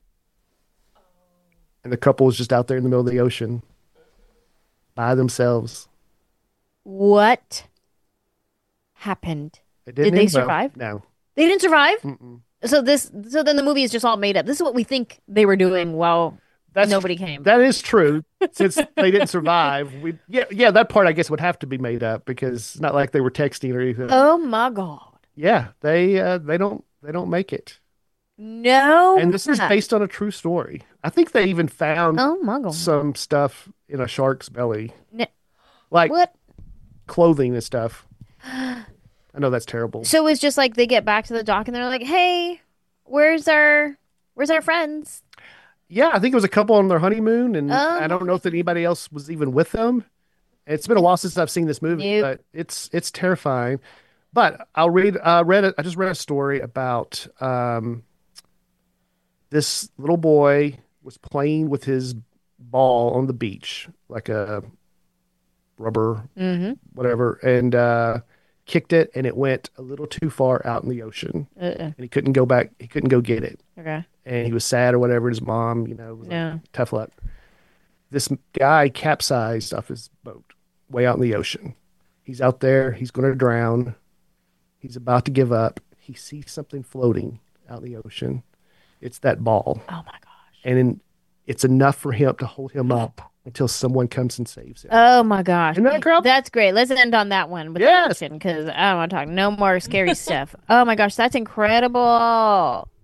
And the couple was just out there in the middle of the ocean by themselves. What happened? It Did didn't they end well. survive? No. They didn't survive? Mm-mm. So this so then the movie is just all made up. This is what we think they were doing while That's nobody came. That is true. Since they didn't survive, we yeah yeah that part I guess would have to be made up because it's not like they were texting or anything. Oh my God. Yeah, they uh, they don't they don't make it. No. And this is based on a true story. I think they even found Oh my God. some stuff in a shark's belly, Ne- like what? clothing and stuff. I know that's terrible. So it's just like they get back to the dock and they're like, "Hey, where's our where's our friends?" Yeah, I think it was a couple on their honeymoon, and Oh. I don't know if anybody else was even with them. It's been a while since I've seen this movie, Nope. but it's it's terrifying. But I'll read. I uh, read. A, I just read a story about um, this little boy was playing with his ball on the beach, like a rubber Mm-hmm. whatever, and uh, kicked it, and it went a little too far out in the ocean, Uh-uh. and he couldn't go back. He couldn't go get it, Okay. and he was sad or whatever. His mom, you know, was like, Yeah. tough luck. This guy capsized off his boat way out in the ocean. He's out there. He's going to drown. He's about to give up. He sees something floating out in the ocean. It's that ball, Oh my gosh. and then it's enough for him to hold him up until someone comes and saves him. Oh my gosh. Isn't that incredible? That's great. Let's end on that one with Yes. because I don't want to talk no more scary stuff. Oh my gosh, that's incredible.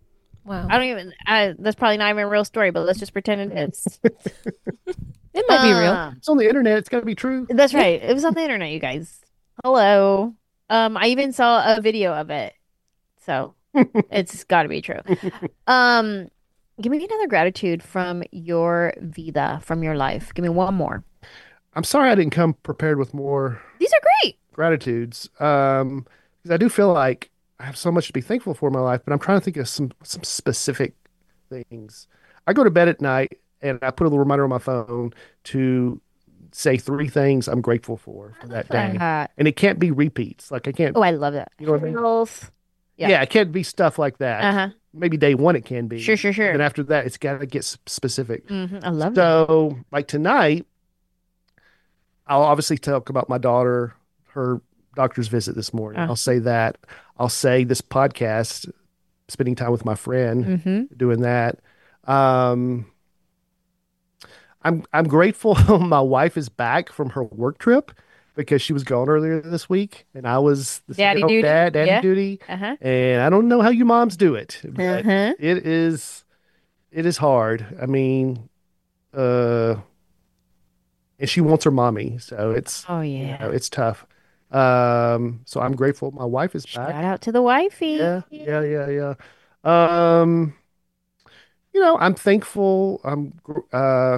Wow. I don't even. I, that's probably not even a real story, but let's just pretend it is. It might be real. Uh, It's on the internet. It's got to be true. That's right. It was on the internet, you guys. Hello. Um, I even saw a video of it, so it's got to be true. Um, give me another gratitude from your vida, from your life. Give me one more. I'm sorry I didn't come prepared with more These are great. gratitudes. Um, because I do feel like I have so much to be thankful for in my life, but I'm trying to think of some some specific things. I go to bed at night and I put a little reminder on my phone to say three things I'm grateful for for that day. Uh, And it can't be repeats. Like I can't, oh, I love that. you know what I mean? Health. Yeah. Yeah. it can't be stuff like that. Uh huh. Maybe day one it can be. Sure, sure, sure. And after that, it's got to get s- specific. hmm I love that. So, like tonight, I'll obviously talk about my daughter, her doctor's visit this morning. Uh. I'll say that. I'll say this podcast, spending time with my friend, Mm-hmm. doing that. Um, I'm I'm grateful my wife is back from her work trip because she was gone earlier this week, and I was the Daddy stay-at-home duty? dad, daddy Yeah. duty, Uh huh. and I don't know how you moms do it, but Uh-huh. it is it is hard. I mean, uh, and she wants her mommy, so it's Oh you yeah. know, it's tough. Um, so I'm grateful my wife is Shout back. out to the wifey. Yeah, yeah, yeah, yeah. Um, you know, I'm thankful. I'm gr- uh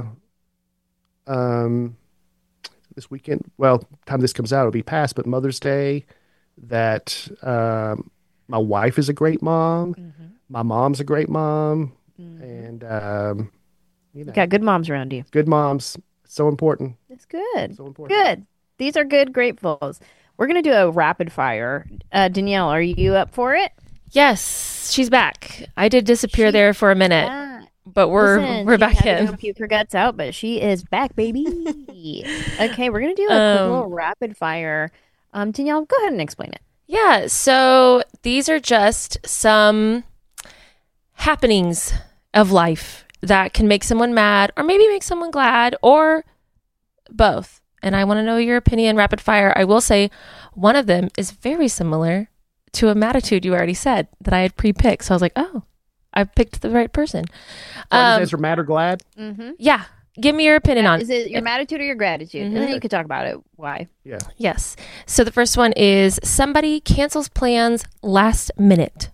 um this weekend. Well, time this comes out, it'll be past, but Mother's Day. That um, my wife is a great mom. Mhm. My mom's a great mom, Mhm. and um, you You know, got good moms around you. good moms. So important. That's good. So important. Good. These are good gratefuls. We're gonna do a rapid fire. Uh, Danielle, are you up for it? Yes, she's back. I did disappear She- there for a minute, Ah, but we're listen, we're she back had to in. go puke her guts out, but she is back, baby. Okay, we're gonna do a quick Um, little rapid fire. Um, Danielle, go ahead and explain it. Yeah, so these are just some happenings of life that can make someone mad or maybe make someone glad or both. And I want to know your opinion rapid fire. I will say one of them is very similar to a matitude you already said that I had pre-picked. So I was like, oh, I picked the right person. So Um, you guys are mad or glad? Mm-hmm. yeah, give me your opinion on Is it your gratitude or your gratitude? And then Mhm. you could talk about it. Why? Yeah. Yes. So the first one is somebody cancels plans last minute.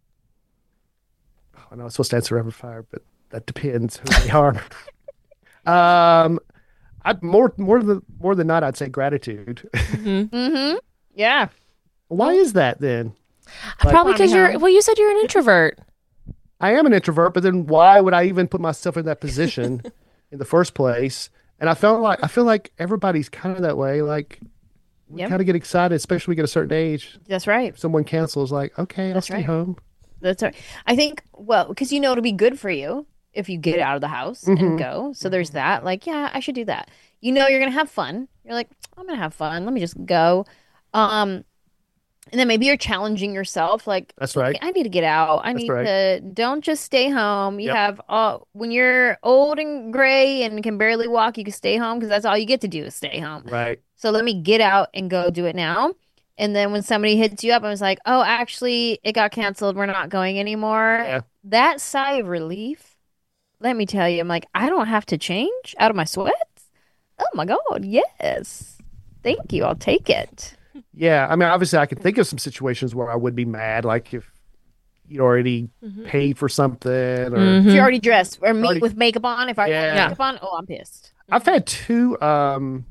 I know I'm supposed to answer rapid fire, but that depends who they are. um, I more more than more than not, I'd say gratitude. Mm-hmm. Yeah. Why is that then? Like- Probably because Mommy you're, home. well, you said you're an introvert. I am an introvert, but then why would I even put myself in that position in the first place? And I felt like I feel like everybody's kind of that way. Like we Yep. kind of get excited, especially when we get a certain age. That's right. If someone cancels, like, okay, I'll That's stay right. home. That's right. I think, well, because you know it'll be good for you if you get out of the house Mhm. and go. So there's that. Like, yeah, I should do that. You know, you're gonna have fun. You're like, I'm gonna have fun. Let me just go. Um, and then maybe you're challenging yourself. Like, That's right. I need to get out. I That's need right. to. Don't just stay home. You Yep. have all when you're old and gray and can barely walk. You can stay home because that's all you get to do is stay home. Right. So let me get out and go do it now. And then when somebody hits you up and was like, oh, actually, it got canceled. We're not going anymore. Yeah. That sigh of relief, let me tell you, I'm like, I don't have to change out of my sweats. Oh my God. Yes. Thank you. I'll take it. Yeah. I mean, obviously, I can think of some situations where I would be mad, like if you'd already paid for something, or Mhm. If you're already dressed or me Already- with makeup on, if I Yeah. have makeup on, oh, I'm pissed. I've had two um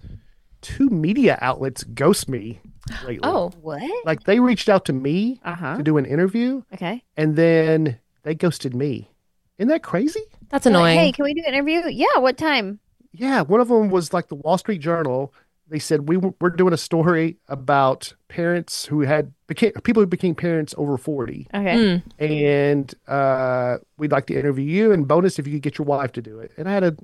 two media outlets ghost me lately. Oh, What? Like they reached out to me Uh huh. to do an interview, Okay. and then they ghosted me. Isn't that crazy? that's annoying. Hey, can we do an interview? Yeah. What time? Yeah, one of them was like the Wall Street Journal. They said we were, we're doing a story about parents who had became people who became parents over forty, Okay. Mm. and uh, we'd like to interview you. And bonus if you could get your wife to do it. And I had a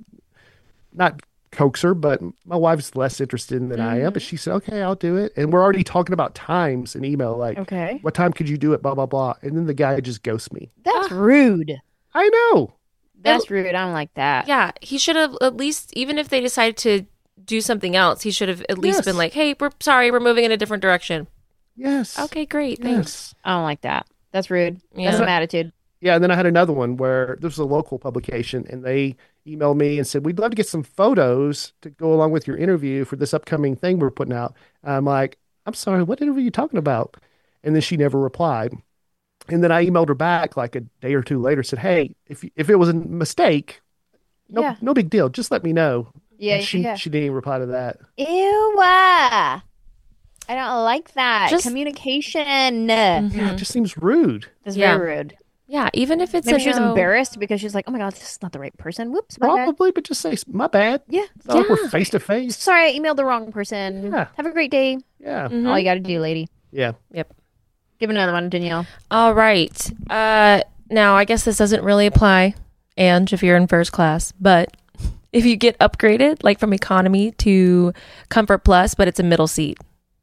not coax her, but my wife's less interested than I am. But she said, "Okay, I'll do it." And we're already talking about times in email, like, Okay. "What time could you do it?" Blah blah blah. And then the guy just ghosts me. That's rude. I know. That's rude. I don't like that. Yeah, he should have at least, even if they decided to do something else, he should have at least Yes. been like, hey, we're sorry, we're moving in a different direction. Yes. Okay, great. Thanks. Yes. I don't like that. That's rude. Yeah. That's some attitude. Yeah, and then I had another one where this was a local publication, and they emailed me and said, "We'd love to get some photos to go along with your interview for this upcoming thing we're putting out." I'm like, "I'm sorry, what interview are you talking about?" And then she never replied. And then I emailed her back like a day or two later, said, "Hey, if if it was a mistake, no Yeah. no big deal. Just let me know." Yeah, And she yeah. she didn't even reply to that. Ew. uh, I don't like that. Just- Communication. Yeah, it just seems rude. That's Yeah. very rude. Yeah, even if it's Maybe a she was no- embarrassed because she's like, oh my God, this is not the right person. Whoops. My bad. Probably, but just say my bad. Yeah. It's not like we're Yeah. face to face. Sorry, I emailed the wrong person. Yeah. Have a great day. Yeah, Mhm. All you got to do, lady. yeah. Yep. Give another one, Danielle. All right. Uh, now, I guess this doesn't really apply, and if you're in first class, but if you get upgraded, like from economy to comfort plus, but it's a middle seat.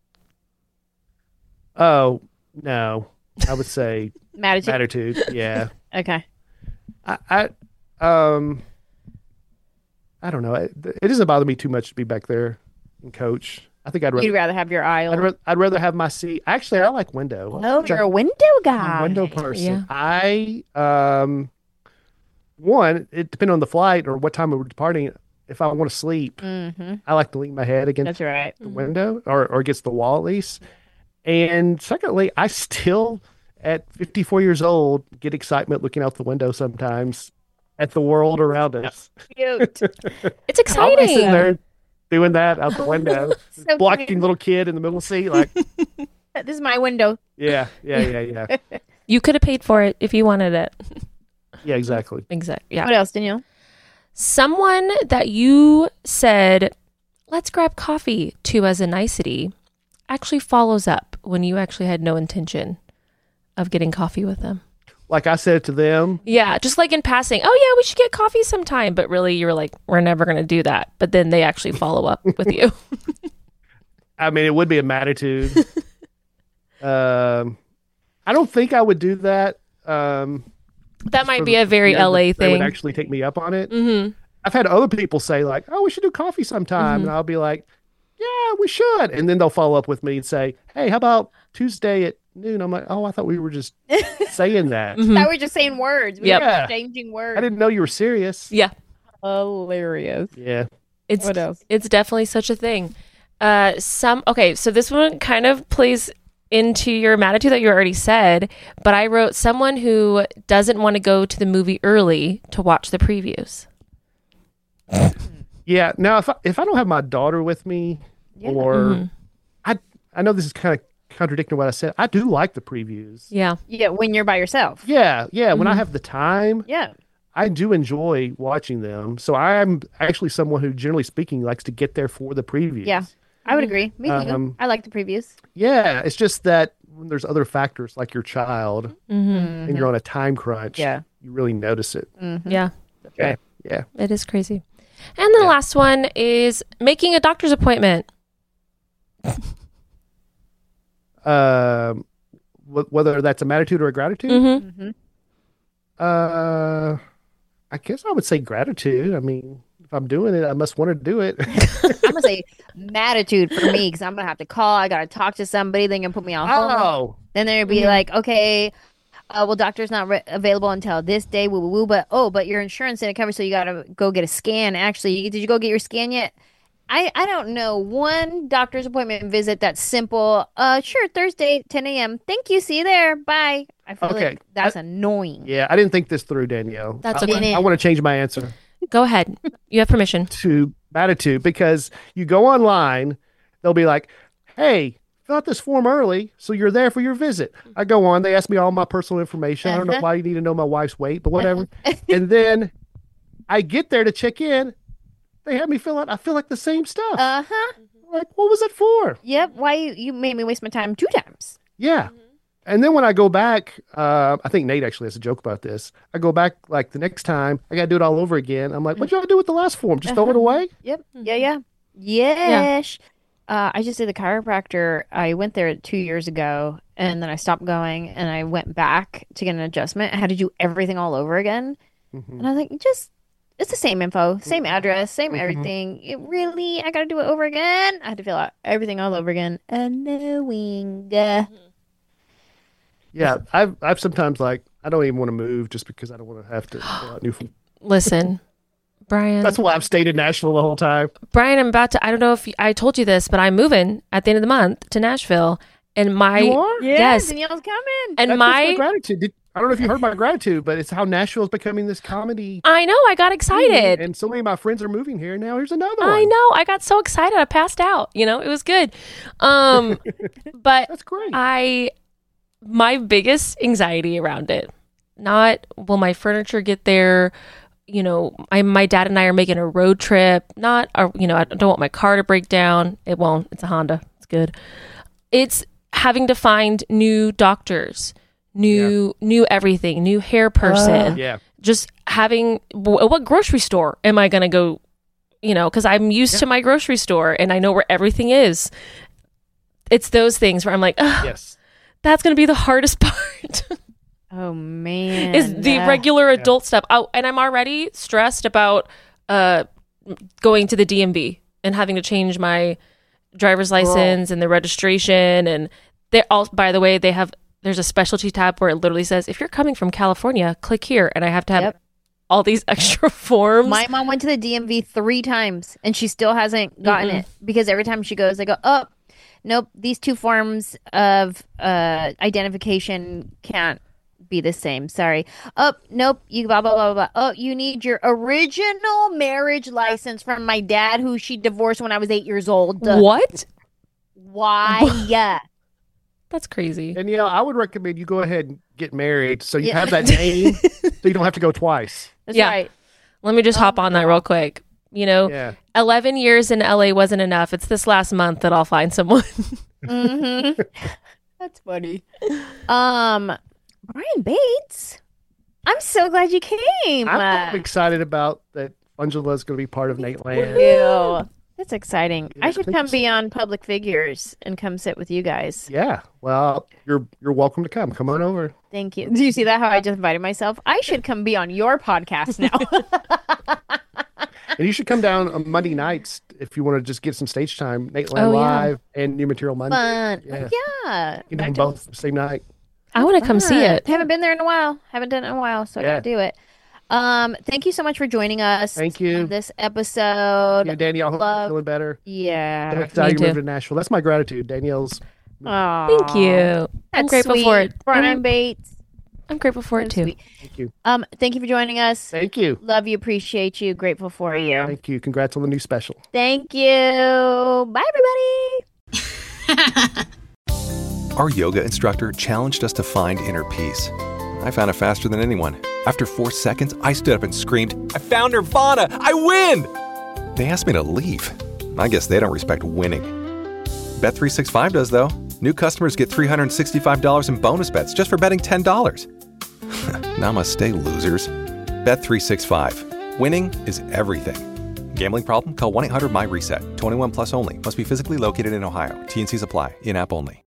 Oh no, I would say Attitude. attitude. Yeah, Okay. I, I um, I don't know. It, it doesn't bother me too much to be back there and coach. I think I'd You'd rather. rather have your aisle. I'd, rather, I'd rather have my seat. Actually, I like window. oh, you're a window I'm guy. a window person. Yeah. I um, one. It depends on the flight or what time we're departing. If I want to sleep, Mm-hmm. I like to lean my head against That's right. the window or, or against the wall at least. And secondly, I still, at fifty-four years old, get excitement looking out the window sometimes at the world around us. Cute. It's I'll be sitting exciting. there doing that out the window, So blocking cute. little kid in the middle seat. Like, This is my window. yeah, yeah, yeah, yeah. You could have paid for it if you wanted it. Yeah, exactly. Exactly. Yeah. What else, Danielle? Someone that you said, let's grab coffee to as a nicety, actually follows up when you actually had no intention of getting coffee with them. Like I said to them, Yeah, just like in passing, oh yeah, we should get coffee sometime. But really, you're like, we're never going to do that. But then they actually follow up with you. I mean, it would be a attitude. um, I don't think I would do that. Um, That might for be the a very fear that L A They would thing. actually take me up on it. Mm-hmm. I've had other people say like, "Oh, we should do coffee sometime," and I'll be like, "Yeah, we should." And then they'll follow up with me and say, "Hey, how about Tuesday at noon?" I'm like, "Oh, I thought we were just saying that. Mm-hmm. That we're just saying words. We Yep. were Yeah. exchanging words. I didn't know you were serious." Yeah, Hilarious. Yeah. it's What else? it's definitely such a thing. Uh, some okay, so this one kind of plays into your attitude that you already said, but I wrote someone who doesn't want to go to the movie early to watch the previews. Yeah. Now, if I, if I don't have my daughter with me, Yeah. or Mhm. I I know this is kind of contradicting what I said. I do like the previews. Yeah, Yeah, when you're by yourself. Yeah, yeah. When I have the time, Yeah. I do enjoy watching them. So I'm actually someone who, generally speaking, likes to get there for the previews. Yeah. I would agree. Me too. Um, I like the previews. Yeah, it's just that when there's other factors like your child mm-hmm. and you're on a time crunch, Yeah. you really notice it. yeah, Yeah, yeah. it is crazy. And the last one is making a doctor's appointment. Um, wh- whether that's a attitude or a gratitude, Mm-hmm. Mm-hmm. uh, I guess I would say gratitude. I mean, if I'm doing it, I must want to do it. I'm gonna say attitude for me because I'm gonna have to call. I gotta talk to somebody. They're gonna put me on hold. oh, Then they'll be like, okay, uh, well, doctor's not re- available until this day. Woo woo woo. But oh, but your insurance didn't cover, so you gotta go get a scan. Actually, did you go get your scan yet? I, I don't know one doctor's appointment visit that's simple. Uh, sure, Thursday, ten a.m. Thank you. See you there. Bye. I feel Okay. like that's annoying. yeah. I didn't think this through, Danielle. That's I, okay. I want to change my answer Go ahead. You have permission. to attitude because you go online, they'll be like, "Hey, fill out this form early, so you're there for your visit." I go on, they ask me all my personal information. I don't know Uh-huh. why you need to know my wife's weight, but whatever. And then I get there to check in. They have me fill out. I feel like the same stuff. Uh huh. Like, what was it for? Yep. Why you, you made me waste my time two times? Yeah. And then when I go back, uh, I think Nate actually has a joke about this. I go back like the next time, I got to do it all over again. I'm like, what y'all do with the last form? Just throw it away? Yep. Yeah. Yeah. Yes. Uh, I just did the chiropractor. I went there two years ago, and then I stopped going, and I went back to get an adjustment. I had to do everything all over again, Mhm. and I was like, just it's the same info, same address, same everything. It really, I got to do it over again. I had to fill out everything all over again. Annoying. Uh, Yeah. I've, I've sometimes like, I don't even want to move just because I don't want to have to go out new. Listen, Brian. That's why I've stayed in Nashville the whole time. Brian, I'm about to, I don't know if I told you this, but I'm moving at the end of the month to Nashville. And my, You are? yes. Danielle's coming. That's And just my, my gratitude. Did, I don't know if you heard my gratitude, but it's how Nashville is becoming this comedy. I know, I got excited. And so many of my friends are moving here. Now here's another one. I know, I got so excited. I passed out, you know, it was good. Um, but That's great. I, my biggest anxiety around it, not will my furniture get there? You know, I, my dad and I are making a road trip. Not, a, you know, I don't want my car to break down. It won't. It's a Honda. It's good. It's having to find new doctors, new, yeah. new everything, new hair person. Uh, yeah. Just having, what grocery store am I going to go? You know, because I'm used yeah. to my grocery store and I know where everything is. It's those things where I'm like, ugh, yes, that's going to be the hardest part. Oh man, is the regular adult yeah. stuff. Oh, and I'm already stressed about uh going to the D M V and having to change my driver's license Girl. and the registration. And they all, by the way, they have there's a specialty tab where it literally says if you're coming from California, click here, and I have to have yep. all these extra forms. My mom went to the D M V three times and she still hasn't gotten Mm-mm. it because every time she goes, they go, oh, nope, these two forms of uh identification can't be the same. Sorry. Oh, nope. You blah, blah, blah, blah. Oh, you need your original marriage license from my dad who she divorced when I was eight years old. What? Why? Yeah. That's crazy. And, you know, I would recommend you go ahead and get married so you yeah. have that name so you don't have to go twice. That's yeah. right. Let me just oh, hop on that real quick. You know, yeah. eleven years in L A wasn't enough. It's this last month that I'll find someone. mm-hmm. That's funny. Um, Brian Bates, I'm so glad you came. I'm excited about that. Angela is going to be part of Nateland. Ew. That's exciting. Yeah, I should come be on Public Figures and come sit with you guys. Yeah. Well, you're you're welcome to come. Come on over. Thank you. Do you see that? How I just invited myself? I should come be on your podcast now. And you should come down on Monday nights if you want to just get some stage time. Nateland oh, Live yeah. and New Material Monday. Fun. Yeah. yeah. You can do both the same night. I want to come see it. Haven't been there in a while. Haven't done it in a while, so yeah. I gotta do it. Um, thank you so much for joining us. Thank you. On this episode. Yeah, Danielle, hope you're feeling better. Yeah. That's how you moved to Nashville. That's my gratitude, Danielle's. Aww. Thank you. That's I'm grateful sweet. for it. Brian Bates. I'm grateful for That's it too. Sweet. Thank you. Um, thank you for joining us. Thank you. Love you, appreciate you, grateful for you. Thank you. Congrats on the new special. Thank you. Bye, everybody. Our yoga instructor challenged us to find inner peace. I found it faster than anyone. After four seconds, I stood up and screamed, I found Nirvana! I win! They asked me to leave. I guess they don't respect winning. Bet three sixty-five does, though. New customers get three hundred sixty-five dollars in bonus bets just for betting ten dollars. Namaste, losers. Bet three sixty-five. Winning is everything. Gambling problem? Call one eight hundred my reset. twenty-one plus only. Must be physically located in Ohio. T and C's apply. In-app only.